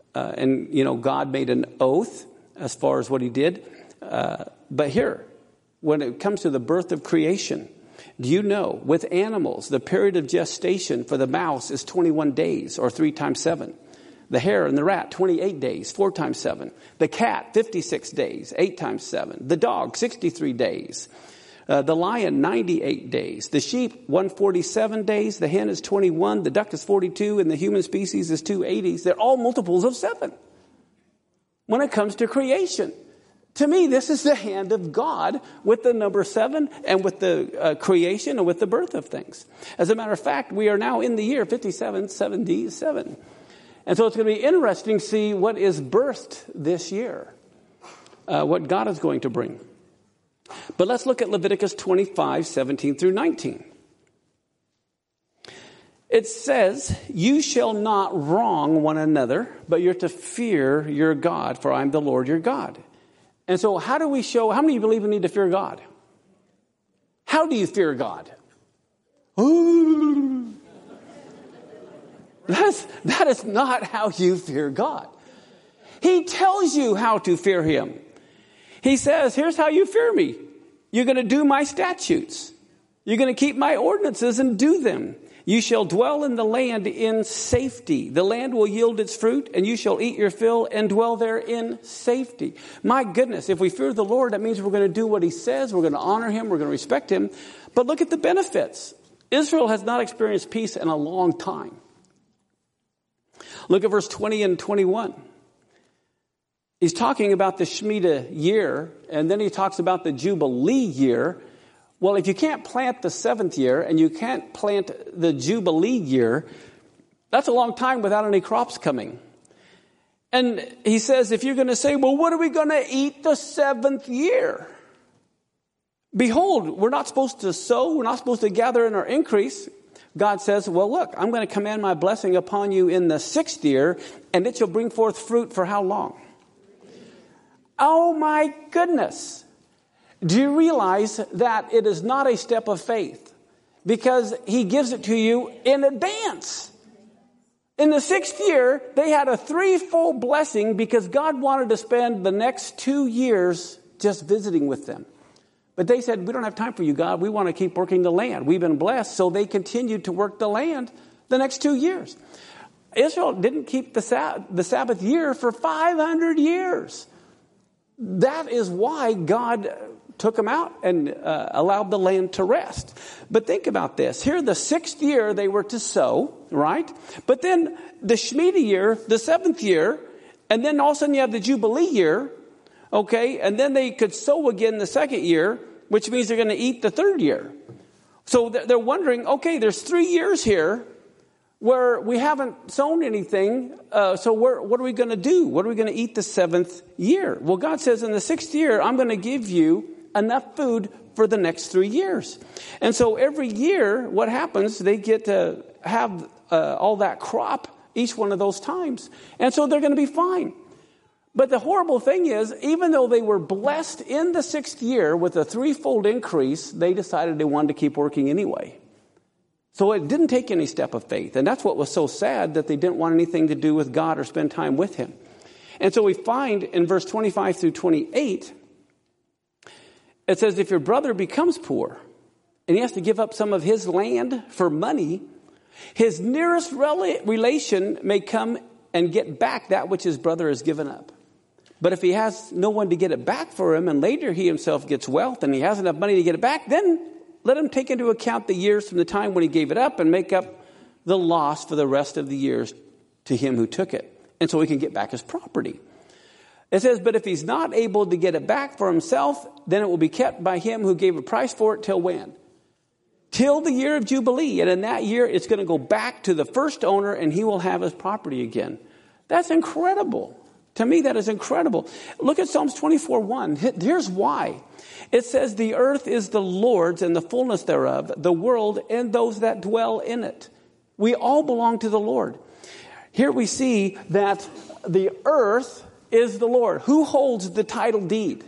God made an oath as far as what he did. But here, when it comes to the birth of creation, do you know, with animals, the period of gestation for the mouse is 21 days, or 3 times 7. The hare and the rat, 28 days, 4 times 7. The cat, 56 days, 8 times 7. The dog, 63 days. The lion, 98 days. The sheep, 147 days. The hen is 21. The duck is 42. And the human species is 280. They're all multiples of 7 when it comes to creation. To me, this is the hand of God with the number 7 and with the creation and with the birth of things. As a matter of fact, we are now in the year 5777. And so it's going to be interesting to see what is birthed this year, what God is going to bring. But let's look at Leviticus 25, 17 through 19. It says, "You shall not wrong one another, but you're to fear your God, for I am the Lord your God. And so how do we show, how many of you believe we need to fear God? How do you fear God? That is not how you fear God. He tells you how to fear him. He says, here's how you fear me. You're going to do my statutes. You're going to keep my ordinances and do them. You shall dwell in the land in safety. The land will yield its fruit, and you shall eat your fill and dwell there in safety. My goodness, if we fear the Lord, that means we're going to do what he says. We're going to honor him. We're going to respect him. But look at the benefits. Israel has not experienced peace in a long time. Look at verse 20 and 21. He's talking about the Shemitah year, and then he talks about the Jubilee year. Well, if you can't plant the 7th year and you can't plant the Jubilee year, that's a long time without any crops coming. And he says, if you're going to say, well, what are we going to eat the 7th year? Behold, we're not supposed to sow. We're not supposed to gather in our increase. God says, well, look, I'm going to command my blessing upon you in the 6th year, and it shall bring forth fruit for how long? Oh, my goodness. Do you realize that it is not a step of faith? Because he gives it to you in advance. In the 6th year, they had a 3-fold blessing because God wanted to spend the next 2 years just visiting with them. But they said, we don't have time for you, God. We want to keep working the land. We've been blessed. So they continued to work the land the next 2 years. Israel didn't keep the Sabbath year for 500 years. That is why God took them out and allowed the land to rest. But think about this. Here, the 6th year, they were to sow, right? But then the Shemitah year, the 7th year, and then all of a sudden you have the Jubilee year, okay? And then they could sow again the 2nd year, which means they're going to eat the 3rd year. So they're wondering, okay, there's 3 years here where we haven't sown anything. So what are we going to do? What are we going to eat the 7th year? Well, God says in the 6th year, I'm going to give you enough food for the next 3 years. And so every year, what happens, they get to have all that crop each one of those times. And so they're going to be fine. But the horrible thing is, even though they were blessed in the 6th year with a 3-fold increase, they decided they wanted to keep working anyway. So it didn't take any step of faith. And that's what was so sad, that they didn't want anything to do with God or spend time with him. And so we find in verse 25 through 28, it says, if your brother becomes poor and he has to give up some of his land for money, his nearest relation may come and get back that which his brother has given up. But if he has no one to get it back for him, and later he himself gets wealth and he has enough money to get it back, then let him take into account the years from the time when he gave it up and make up the loss for the rest of the years to him who took it. And so he can get back his property. It says, but if he's not able to get it back for himself, then it will be kept by him who gave a price for it till when? Till the year of Jubilee. And in that year, it's going to go back to the first owner and he will have his property again. That's incredible. To me, that is incredible. Look at Psalms 24:1. Here's why. It says, the earth is the Lord's and the fullness thereof, the world and those that dwell in it. We all belong to the Lord. Here we see that the earth is the Lord. Who holds the title deed?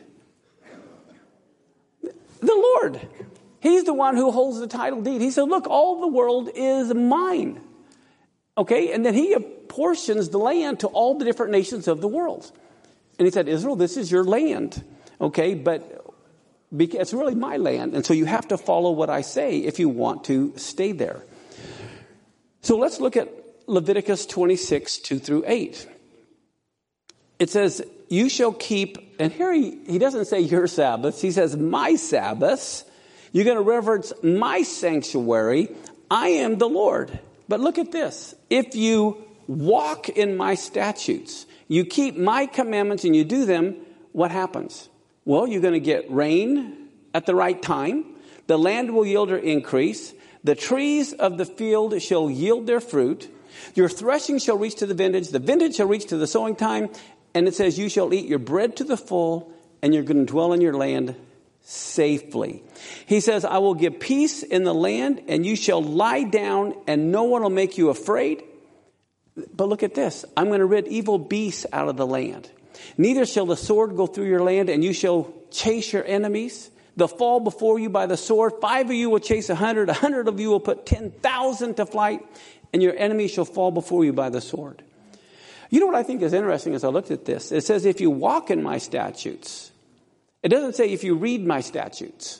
The Lord. He's the one who holds the title deed. He said, look, all the world is mine. Okay, and then he apportions the land to all the different nations of the world. And he said, Israel, this is your land. Okay, but it's really my land. And so you have to follow what I say if you want to stay there. So let's look at Leviticus 26, 2 through 8. It says, you shall keep, and here he doesn't say your Sabbaths. He says, my Sabbaths. You're going to reverence my sanctuary. I am the Lord. But look at this. If you walk in my statutes, you keep my commandments and you do them, what happens? Well, you're going to get rain at the right time. The land will yield or increase. The trees of the field shall yield their fruit. Your threshing shall reach to the vintage shall reach to the sowing time. And it says, you shall eat your bread to the full, and you're going to dwell in your land safely. He says, I will give peace in the land, and you shall lie down, and no one will make you afraid. But look at this. I'm going to rid evil beasts out of the land. Neither shall the sword go through your land, and you shall chase your enemies. They'll fall before you by the sword. 5 of you will chase 100. 100 of you will put 10,000 to flight, and your enemies shall fall before you by the sword. You know what I think is interesting as I looked at this? It says, if you walk in my statutes. It doesn't say if you read my statutes.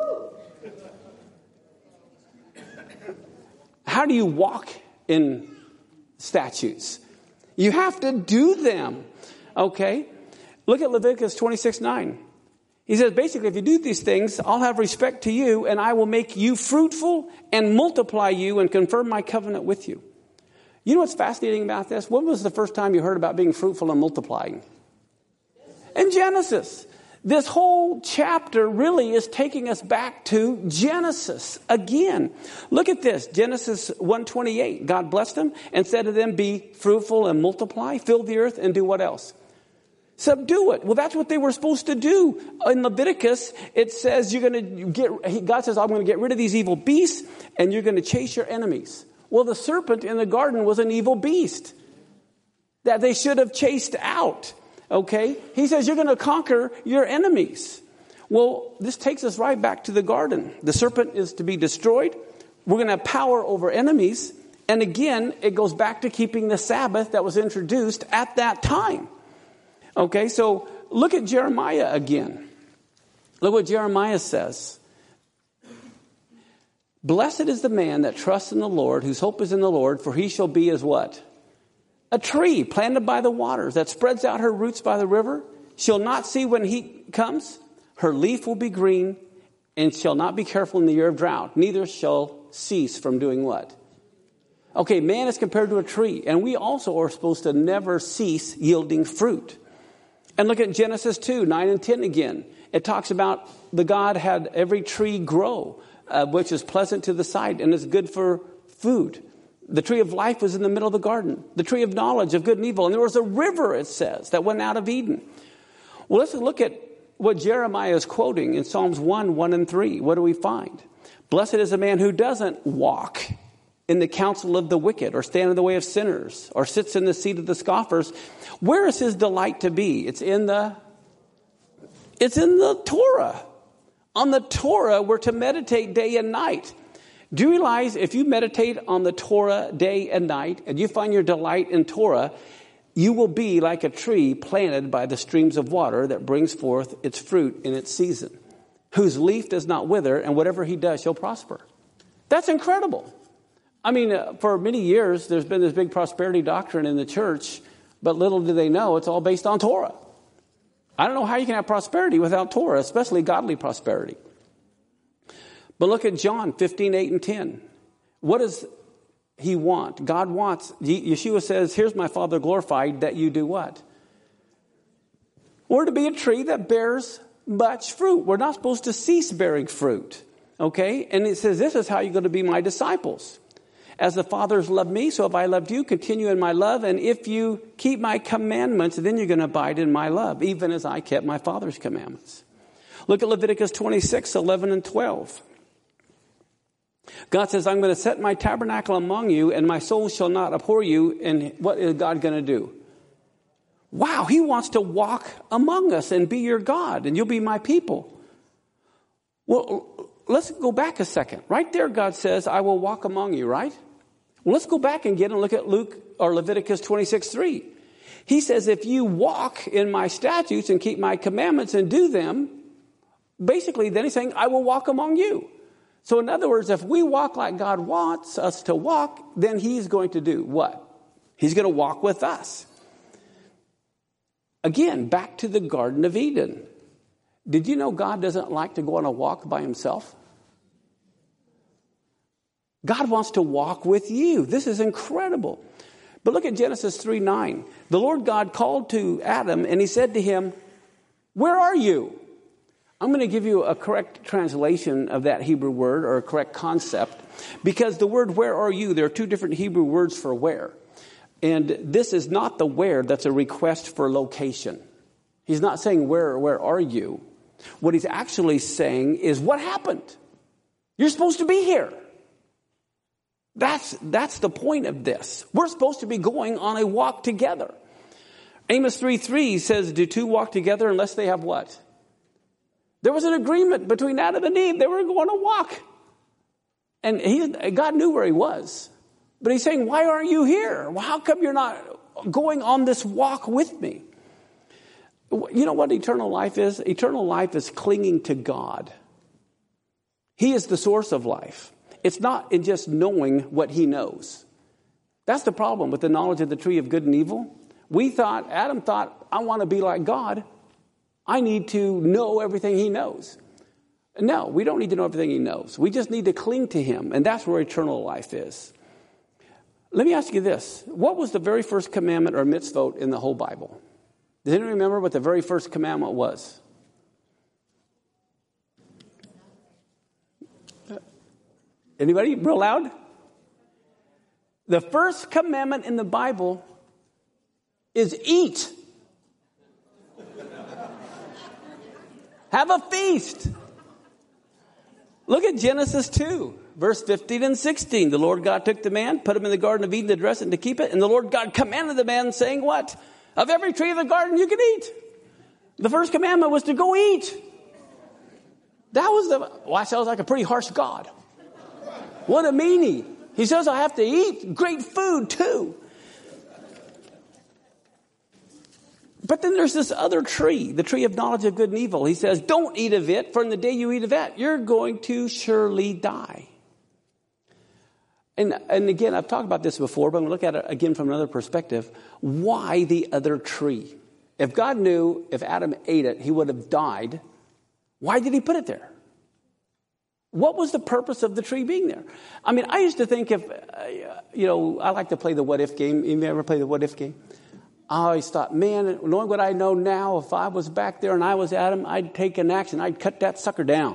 How do you walk in statutes? You have to do them. Okay? Look at Leviticus 26:9. He says, basically, if you do these things, I'll have respect to you, and I will make you fruitful and multiply you and confirm my covenant with you. You know what's fascinating about this? When was the first time you heard about being fruitful and multiplying? In Genesis. This whole chapter really is taking us back to Genesis again. Look at this. Genesis 1:28. God blessed them and said to them, be fruitful and multiply, fill the earth, and do what else? Subdue it. Well, that's what they were supposed to do. In Leviticus, it says God says, I'm going to get rid of these evil beasts, and you're going to chase your enemies. Well, the serpent in the garden was an evil beast that they should have chased out. Okay? He says, you're going to conquer your enemies. Well, this takes us right back to the garden. The serpent is to be destroyed. We're going to have power over enemies. And again, it goes back to keeping the Sabbath that was introduced at that time. Okay, so look at Jeremiah again. Look what Jeremiah says. Blessed is the man that trusts in the Lord, whose hope is in the Lord, for he shall be as what? A tree planted by the waters that spreads out her roots by the river. She'll not see when heat comes. Her leaf will be green and shall not be careful in the year of drought. Neither shall cease from doing what? Okay, man is compared to a tree. And we also are supposed to never cease yielding fruit. And look at Genesis 2:9 and 10 again. It talks about the God had every tree grow, which is pleasant to the sight and is good for food. The tree of life was in the middle of the garden. The tree of knowledge of good and evil. And there was a river, it says, that went out of Eden. Well, let's look at what Jeremiah is quoting in Psalms 1:1 and 3. What do we find? Blessed is a man who doesn't walk in the counsel of the wicked, or stand in the way of sinners, or sits in the seat of the scoffers. Where is his delight to be? It's in the Torah. On the Torah, we're to meditate day and night. Do you realize if you meditate on the Torah day and night, and you find your delight in Torah, you will be like a tree planted by the streams of water that brings forth its fruit in its season, whose leaf does not wither, and whatever he does shall prosper. That's incredible. I mean, for many years, there's been this big prosperity doctrine in the church, but little do they know it's all based on Torah. I don't know how you can have prosperity without Torah, especially godly prosperity. But look at John 15:8 and 10. What does he want? God wants, Yeshua says, here's my Father glorified, that you do what? We're to be a tree that bears much fruit. We're not supposed to cease bearing fruit. Okay? And it says, this is how you're going to be my disciples. As the Father has loved me, so have I loved you. Continue in my love. And if you keep my commandments, then you're going to abide in my love, even as I kept my Father's commandments. Look at Leviticus 26:11 and 12. God says, I'm going to set my tabernacle among you, and my soul shall not abhor you. And what is God going to do? Wow, he wants to walk among us and be your God, and you'll be my people. Well, let's go back a second. Right there, God says, I will walk among you, right? Well, let's go back and look at Leviticus 26:3. He says, if you walk in my statutes and keep my commandments and do them, basically then he's saying, I will walk among you. So in other words, if we walk like God wants us to walk, then he's going to do what? He's going to walk with us. Again, back to the Garden of Eden. Did you know God doesn't like to go on a walk by himself? God wants to walk with you. This is incredible. But look at Genesis 3:9. The Lord God called to Adam and he said to him, where are you? I'm going to give you a correct translation of that Hebrew word, or a correct concept, because the word where are you, there are two different Hebrew words for where. And this is not the where that's a request for location. He's not saying where are you. What he's actually saying is what happened? You're supposed to be here. That's the point of this. We're supposed to be going on a walk together. Amos 3:3 says, do two walk together unless they have what? There was an agreement between Adam and Eve. They were going to walk. And God knew where he was. But he's saying, why aren't you here? Well, how come you're not going on this walk with me? You know what eternal life is? Eternal life is clinging to God. He is the source of life. It's not in just knowing what he knows. That's the problem with the knowledge of the tree of good and evil. Adam thought, I want to be like God. I need to know everything he knows. No, we don't need to know everything he knows. We just need to cling to him. And that's where eternal life is. Let me ask you this. What was the very first commandment or mitzvot in the whole Bible? Does anyone remember what the very first commandment was? Anybody? Real loud? The first commandment in the Bible is eat. Have a feast. Look at Genesis 2, verse 15 and 16. The Lord God took the man, put him in the Garden of Eden to dress it and to keep it. And the Lord God commanded the man, saying what? Of every tree of the garden you can eat. The first commandment was to go eat. That sounds like a pretty harsh God. What a meanie. He says I have to eat great food too. But then there's this other tree, the tree of knowledge of good and evil. He says, don't eat of it, for in the day you eat of it, you're going to surely die. And again, I've talked about this before, but I'm going to look at it again from another perspective. Why the other tree? If God knew if Adam ate it, he would have died, why did he put it there? What was the purpose of the tree being there? I mean, I used to think I like to play the what if game. You ever play the what if game? I always thought, man, knowing what I know now, if I was back there and I was Adam, I'd take an action. I'd cut that sucker down.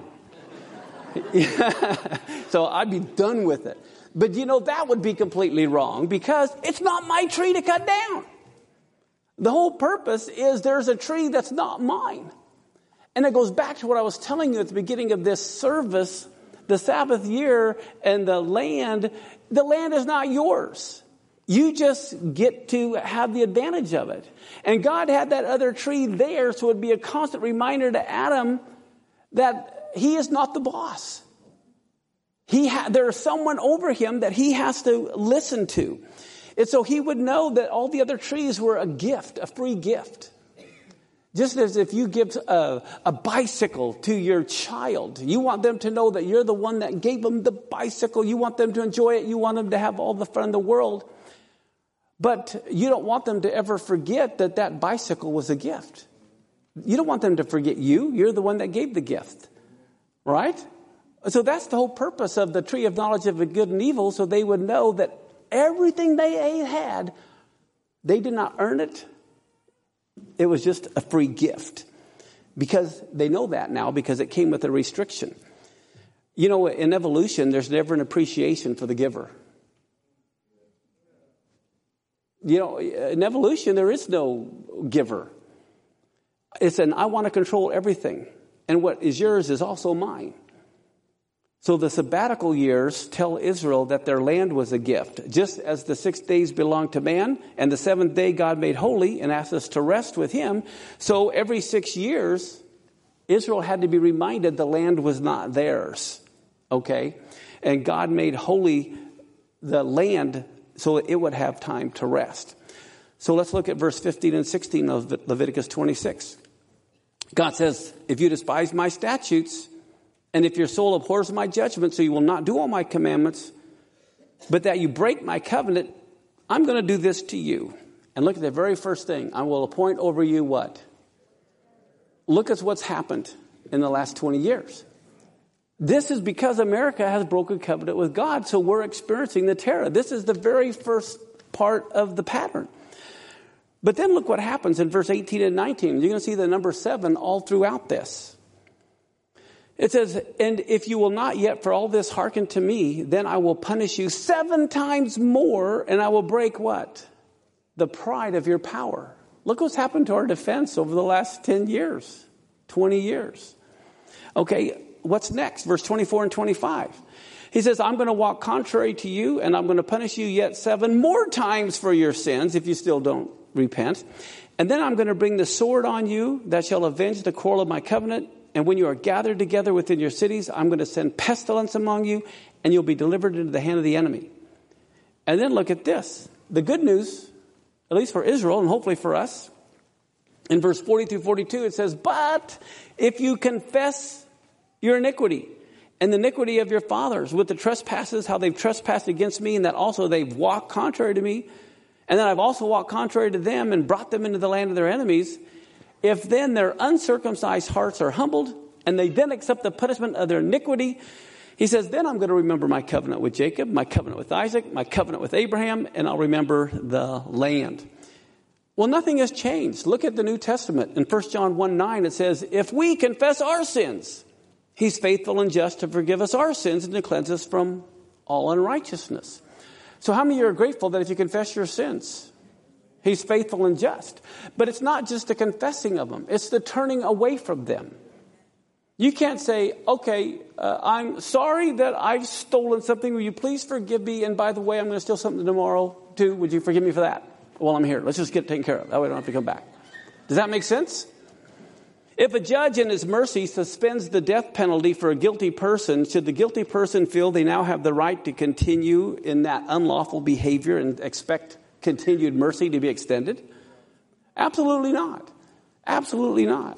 So I'd be done with it. But that would be completely wrong because it's not my tree to cut down. The whole purpose is there's a tree that's not mine. And it goes back to what I was telling you at the beginning of this service, the Sabbath year and the land is not yours. You just get to have the advantage of it. And God had that other tree there so it would be a constant reminder to Adam that he is not the boss. There's someone over him that he has to listen to. And so he would know that all the other trees were a gift, a free gift. Just as if you give a bicycle to your child, you want them to know that you're the one that gave them the bicycle. You want them to enjoy it. You want them to have all the fun in the world. But you don't want them to ever forget that bicycle was a gift. You don't want them to forget you. You're the one that gave the gift. Right? So that's the whole purpose of the tree of knowledge of good and evil, so they would know that everything they had, they did not earn it. It was just a free gift. Because they know that now because it came with a restriction. In evolution, there's never an appreciation for the giver. In evolution, there is no giver. It's I want to control everything. And what is yours is also mine. So the sabbatical years tell Israel that their land was a gift. Just as the 6 days belonged to man, and the seventh day God made holy and asked us to rest with him. So every 6 years, Israel had to be reminded the land was not theirs. Okay? And God made holy the land so it would have time to rest. So let's look at verse 15 and 16 of Leviticus 26. God says, if you despise my statutes, and if your soul abhors my judgment, so you will not do all my commandments, but that you break my covenant, I'm going to do this to you. And look at the very first thing. I will appoint over you what? Look at what's happened in the last 20 years. This is because America has broken covenant with God, so we're experiencing the terror. This is the very first part of the pattern. But then look what happens in verse 18 and 19. You're going to see the number 7 all throughout this. It says, and if you will not yet for all this hearken to me, then I will punish you 7 times more, and I will break what? The pride of your power. Look what's happened to our defense over the last 10 years, 20 years. Okay, what's next? Verse 24 and 25. He says, I'm going to walk contrary to you, and I'm going to punish you yet 7 more times for your sins if you still don't repent. And then I'm going to bring the sword on you that shall avenge the quarrel of my covenant. And when you are gathered together within your cities, I'm going to send pestilence among you, and you'll be delivered into the hand of the enemy. And then look at this. The good news, at least for Israel and hopefully for us, in verse 40 through 42, it says, but if you confess your iniquity and the iniquity of your fathers with the trespasses, how they've trespassed against me, and that also they've walked contrary to me, and then I've also walked contrary to them and brought them into the land of their enemies, if then their uncircumcised hearts are humbled and they then accept the punishment of their iniquity, he says, then I'm going to remember my covenant with Jacob, my covenant with Isaac, my covenant with Abraham, and I'll remember the land. Well, nothing has changed. Look at the New Testament. In 1 John 1:9, it says, if we confess our sins, he's faithful and just to forgive us our sins and to cleanse us from all unrighteousness. So how many of you are grateful that if you confess your sins, he's faithful and just? But it's not just the confessing of them. It's the turning away from them. You can't say, okay, I'm sorry that I've stolen something. Will you please forgive me? And by the way, I'm going to steal something tomorrow too. Would you forgive me for that? While I'm here, let's just get it taken care of. That way I don't have to come back. Does that make sense? If a judge in his mercy suspends the death penalty for a guilty person, should the guilty person feel they now have the right to continue in that unlawful behavior and expect continued mercy to be extended? Absolutely not. Absolutely not.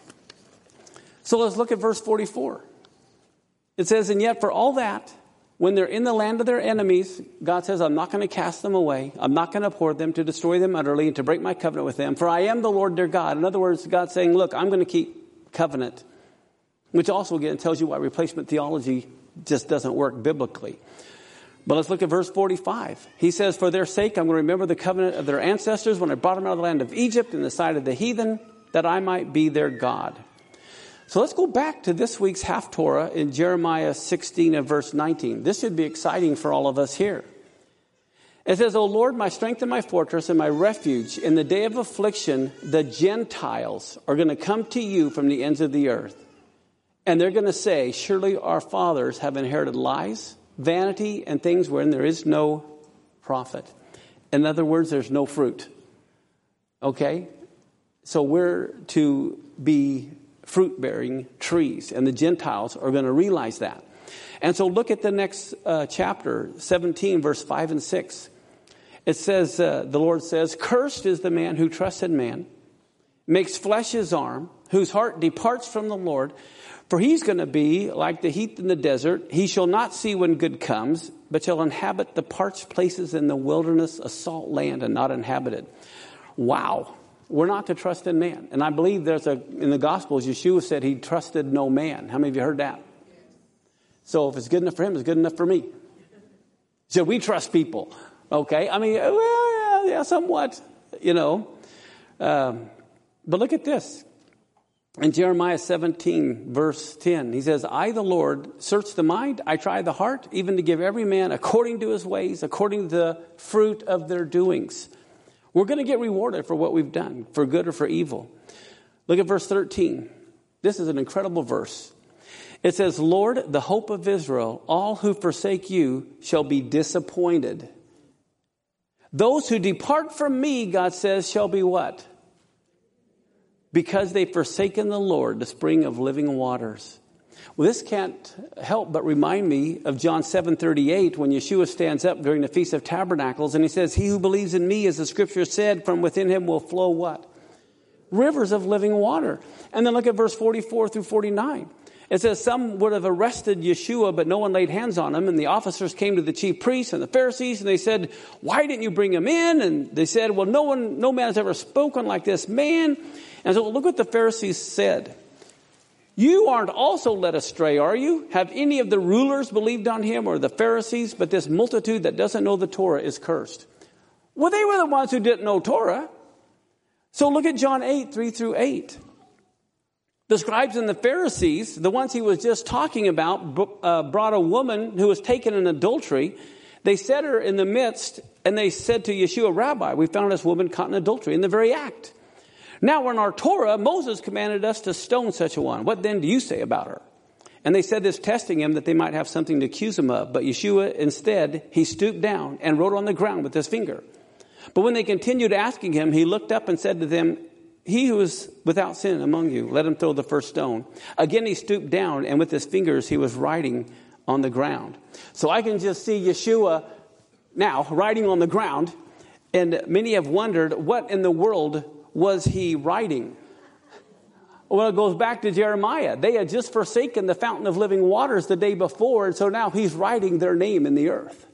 So let's look at verse 44. It says, and yet for all that, when they're in the land of their enemies, God says, I'm not going to cast them away. I'm not going to abhor them, to destroy them utterly, and to break my covenant with them. For I am the Lord their God. In other words, God's saying, look, I'm going to keep covenant. Which also, again, tells you why replacement theology just doesn't work biblically. But let's look at verse 45. He says, for their sake, I'm going to remember the covenant of their ancestors when I brought them out of the land of Egypt in the sight of the heathen, that I might be their God. So let's go back to this week's Haftorah in Jeremiah 16 and verse 19. This should be exciting for all of us here. It says, O Lord, my strength and my fortress and my refuge, in the day of affliction, the Gentiles are going to come to you from the ends of the earth. And they're going to say, surely our fathers have inherited lies, vanity, and things wherein there is no profit. In other words, there's no fruit. Okay? So we're to be fruit-bearing trees, and the Gentiles are going to realize that. And so look at the next chapter, 17, verse 5 and 6. It says, the Lord says, cursed is the man who trusts in man, makes flesh his arm, whose heart departs from the Lord. For he's going to be like the heath in the desert. He shall not see when good comes, but shall inhabit the parched places in the wilderness, a salt land and not inhabited. Wow. We're not to trust in man. And I believe in the Gospels, Yeshua said he trusted no man. How many of you heard that? So if it's good enough for him, it's good enough for me. Should we trust people? Okay. I mean, well, yeah, somewhat, But look at this. In Jeremiah 17, verse 10, he says, I, the Lord, search the mind. I try the heart, even to give every man according to his ways, according to the fruit of their doings. We're going to get rewarded for what we've done, for good or for evil. Look at verse 13. This is an incredible verse. It says, Lord, the hope of Israel, all who forsake you shall be disappointed. Those who depart from me, God says, shall be what? Because they've forsaken the Lord, the spring of living waters. Well, this can't help but remind me of John 7:38 when Yeshua stands up during the Feast of Tabernacles and he says, he who believes in me, as the scripture said, from within him will flow what? Rivers of living water. And then look at verse 44 through 49. It says, some would have arrested Yeshua, but no one laid hands on him. And the officers came to the chief priests and the Pharisees and they said, why didn't you bring him in? And they said, well, no man has ever spoken like this man. And so look what the Pharisees said. You aren't also led astray, are you? Have any of the rulers believed on him or the Pharisees? But this multitude that doesn't know the Torah is cursed. Well, they were the ones who didn't know Torah. So look at John 8, 3 through 8. The scribes and the Pharisees, the ones he was just talking about, brought a woman who was taken in adultery. They set her in the midst and they said to Yeshua, Rabbi, we found this woman caught in adultery in the very act. Now in our Torah, Moses commanded us to stone such a one. What then do you say about her? And they said this, testing him that they might have something to accuse him of. But Yeshua, instead, he stooped down and wrote on the ground with his finger. But when they continued asking him, he looked up and said to them, "He who is without sin among you, let him throw the first stone." Again he stooped down, and with his fingers he was writing on the ground. So I can just see Yeshua now writing on the ground, and many have wondered, what in the world was he writing? Well, it goes back to Jeremiah. They had just forsaken the fountain of living waters the day before, and so now he's writing their name in the earth.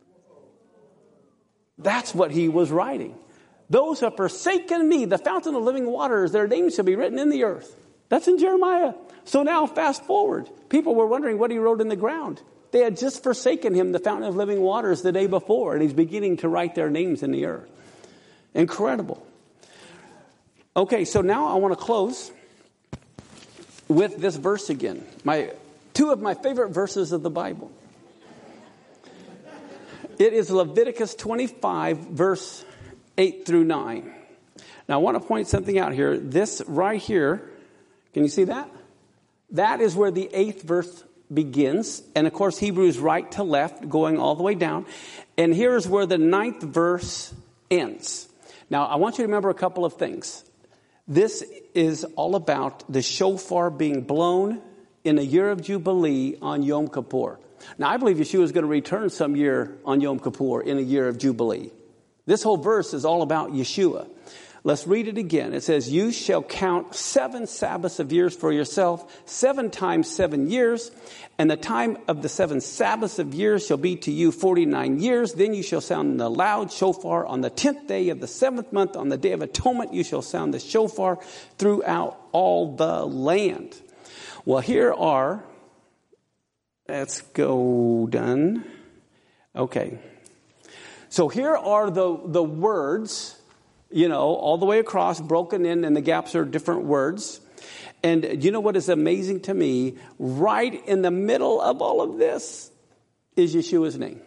That's what he was writing. Those who have forsaken me, the fountain of living waters, their names shall be written in the earth. That's in Jeremiah. So now fast forward. People were wondering what he wrote in the ground. They had just forsaken him, the fountain of living waters, the day before, and he's beginning to write their names in the earth. Incredible. Okay, so now I want to close with this verse again. Two of my favorite verses of the Bible. It is Leviticus 25, verse 8 through 9. Now, I want to point something out here. This right here, can you see that? That is where the 8th verse begins. And, of course, Hebrews right to left, going all the way down. And here is where the 9th verse ends. Now, I want you to remember a couple of things. This is all about the shofar being blown in a year of Jubilee on Yom Kippur. Now, I believe Yeshua is going to return some year on Yom Kippur in a year of Jubilee. This whole verse is all about Yeshua. Let's read it again. It says, "You shall count 7 Sabbaths of years for yourself, 7 times 7 years. And the time of the 7 Sabbaths of years shall be to you 49 years. Then you shall sound the loud shofar on the 10th day of the 7th month. On the day of atonement, you shall sound the shofar throughout all the land." Well, here are, let's go done. Okay. So here are the words, all the way across, broken in, and the gaps are different words. And you know what is amazing to me? Right in the middle of all of this is Yeshua's name.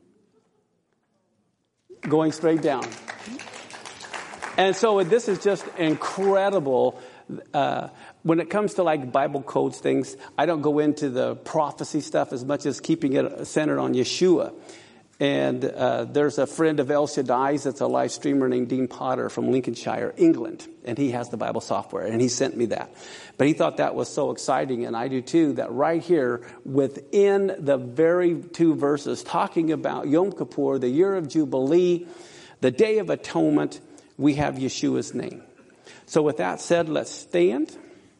Going straight down. And so this is just incredible. When it comes to like Bible codes things, I don't go into the prophecy stuff as much as keeping it centered on Yeshua. And there's a friend of El Shaddai's that's a live streamer named Dean Potter from Lincolnshire, England. And he has the Bible software, and he sent me that. But he thought that was so exciting, and I do too, that right here within the very 2 verses talking about Yom Kippur, the year of Jubilee, the Day of Atonement, we have Yeshua's name. So with that said, let's stand.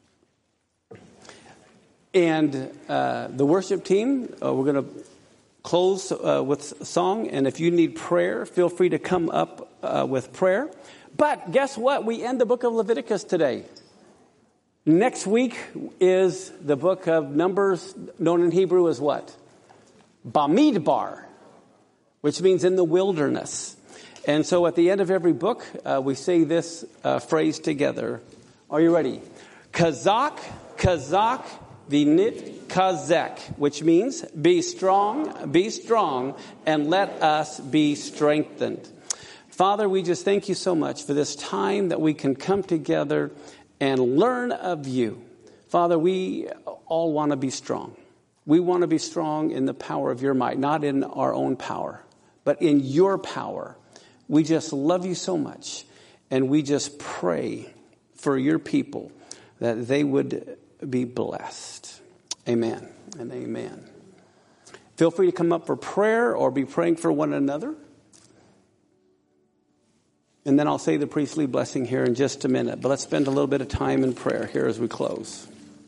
And the worship team, we're going to close with a song, and if you need prayer, feel free to come up with prayer. But guess what? We end the book of Leviticus today. Next week is the book of Numbers, known in Hebrew as what? Bamidbar, which means in the wilderness. And so at the end of every book, we say this phrase together. Are you ready? Kazak, Kazak, Vinit Kazek, which means be strong, and let us be strengthened. Father, we just thank you so much for this time that we can come together and learn of you. Father, we all want to be strong. We want to be strong in the power of your might, not in our own power, but in your power. We just love you so much, and we just pray for your people that they would be blessed. Amen and amen. Feel free to come up for prayer or be praying for one another. And then I'll say the priestly blessing here in just a minute. But let's spend a little bit of time in prayer here as we close.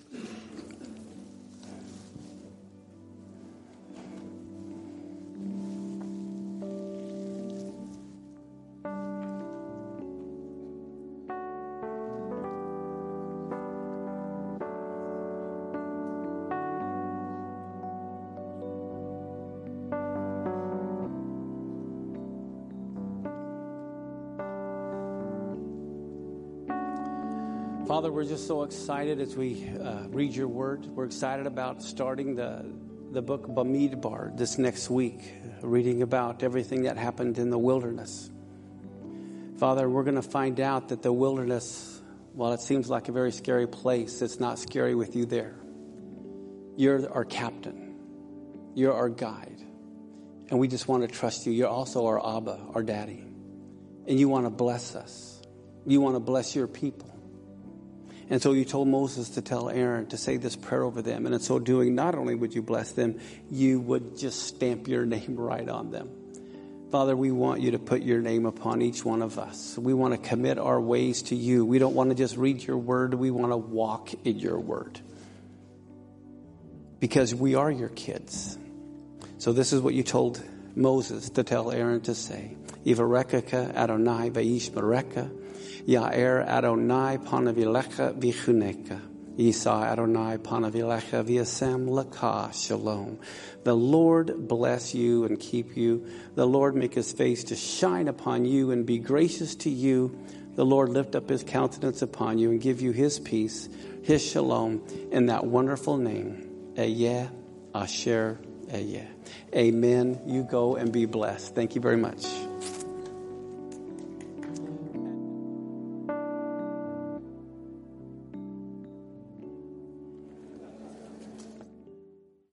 Father, we're just so excited as we read your word. We're excited about starting the book Bamidbar this next week, reading about everything that happened in the wilderness. Father, we're going to find out that the wilderness, while it seems like a very scary place, it's not scary with you there. You're our captain. You're our guide. And we just want to trust you. You're also our Abba, our daddy. And you want to bless us. You want to bless your people. And so you told Moses to tell Aaron to say this prayer over them. And in so doing, not only would you bless them, you would just stamp your name right on them. Father, we want you to put your name upon each one of us. We want to commit our ways to you. We don't want to just read your word. We want to walk in your word. Because we are your kids. So this is what you told Moses to tell Aaron to say. Yivarekeka Adonai v'yishmereka. Ya'er Adonai panavilecha v'chuneka. Yisa Adonai panavilecha v'yasem laka shalom. The Lord bless you and keep you. The Lord make his face to shine upon you and be gracious to you. The Lord lift up his countenance upon you and give you his peace, his shalom, in that wonderful name. Eyeh, Asher, Eyeh. Amen. You go and be blessed. Thank you very much.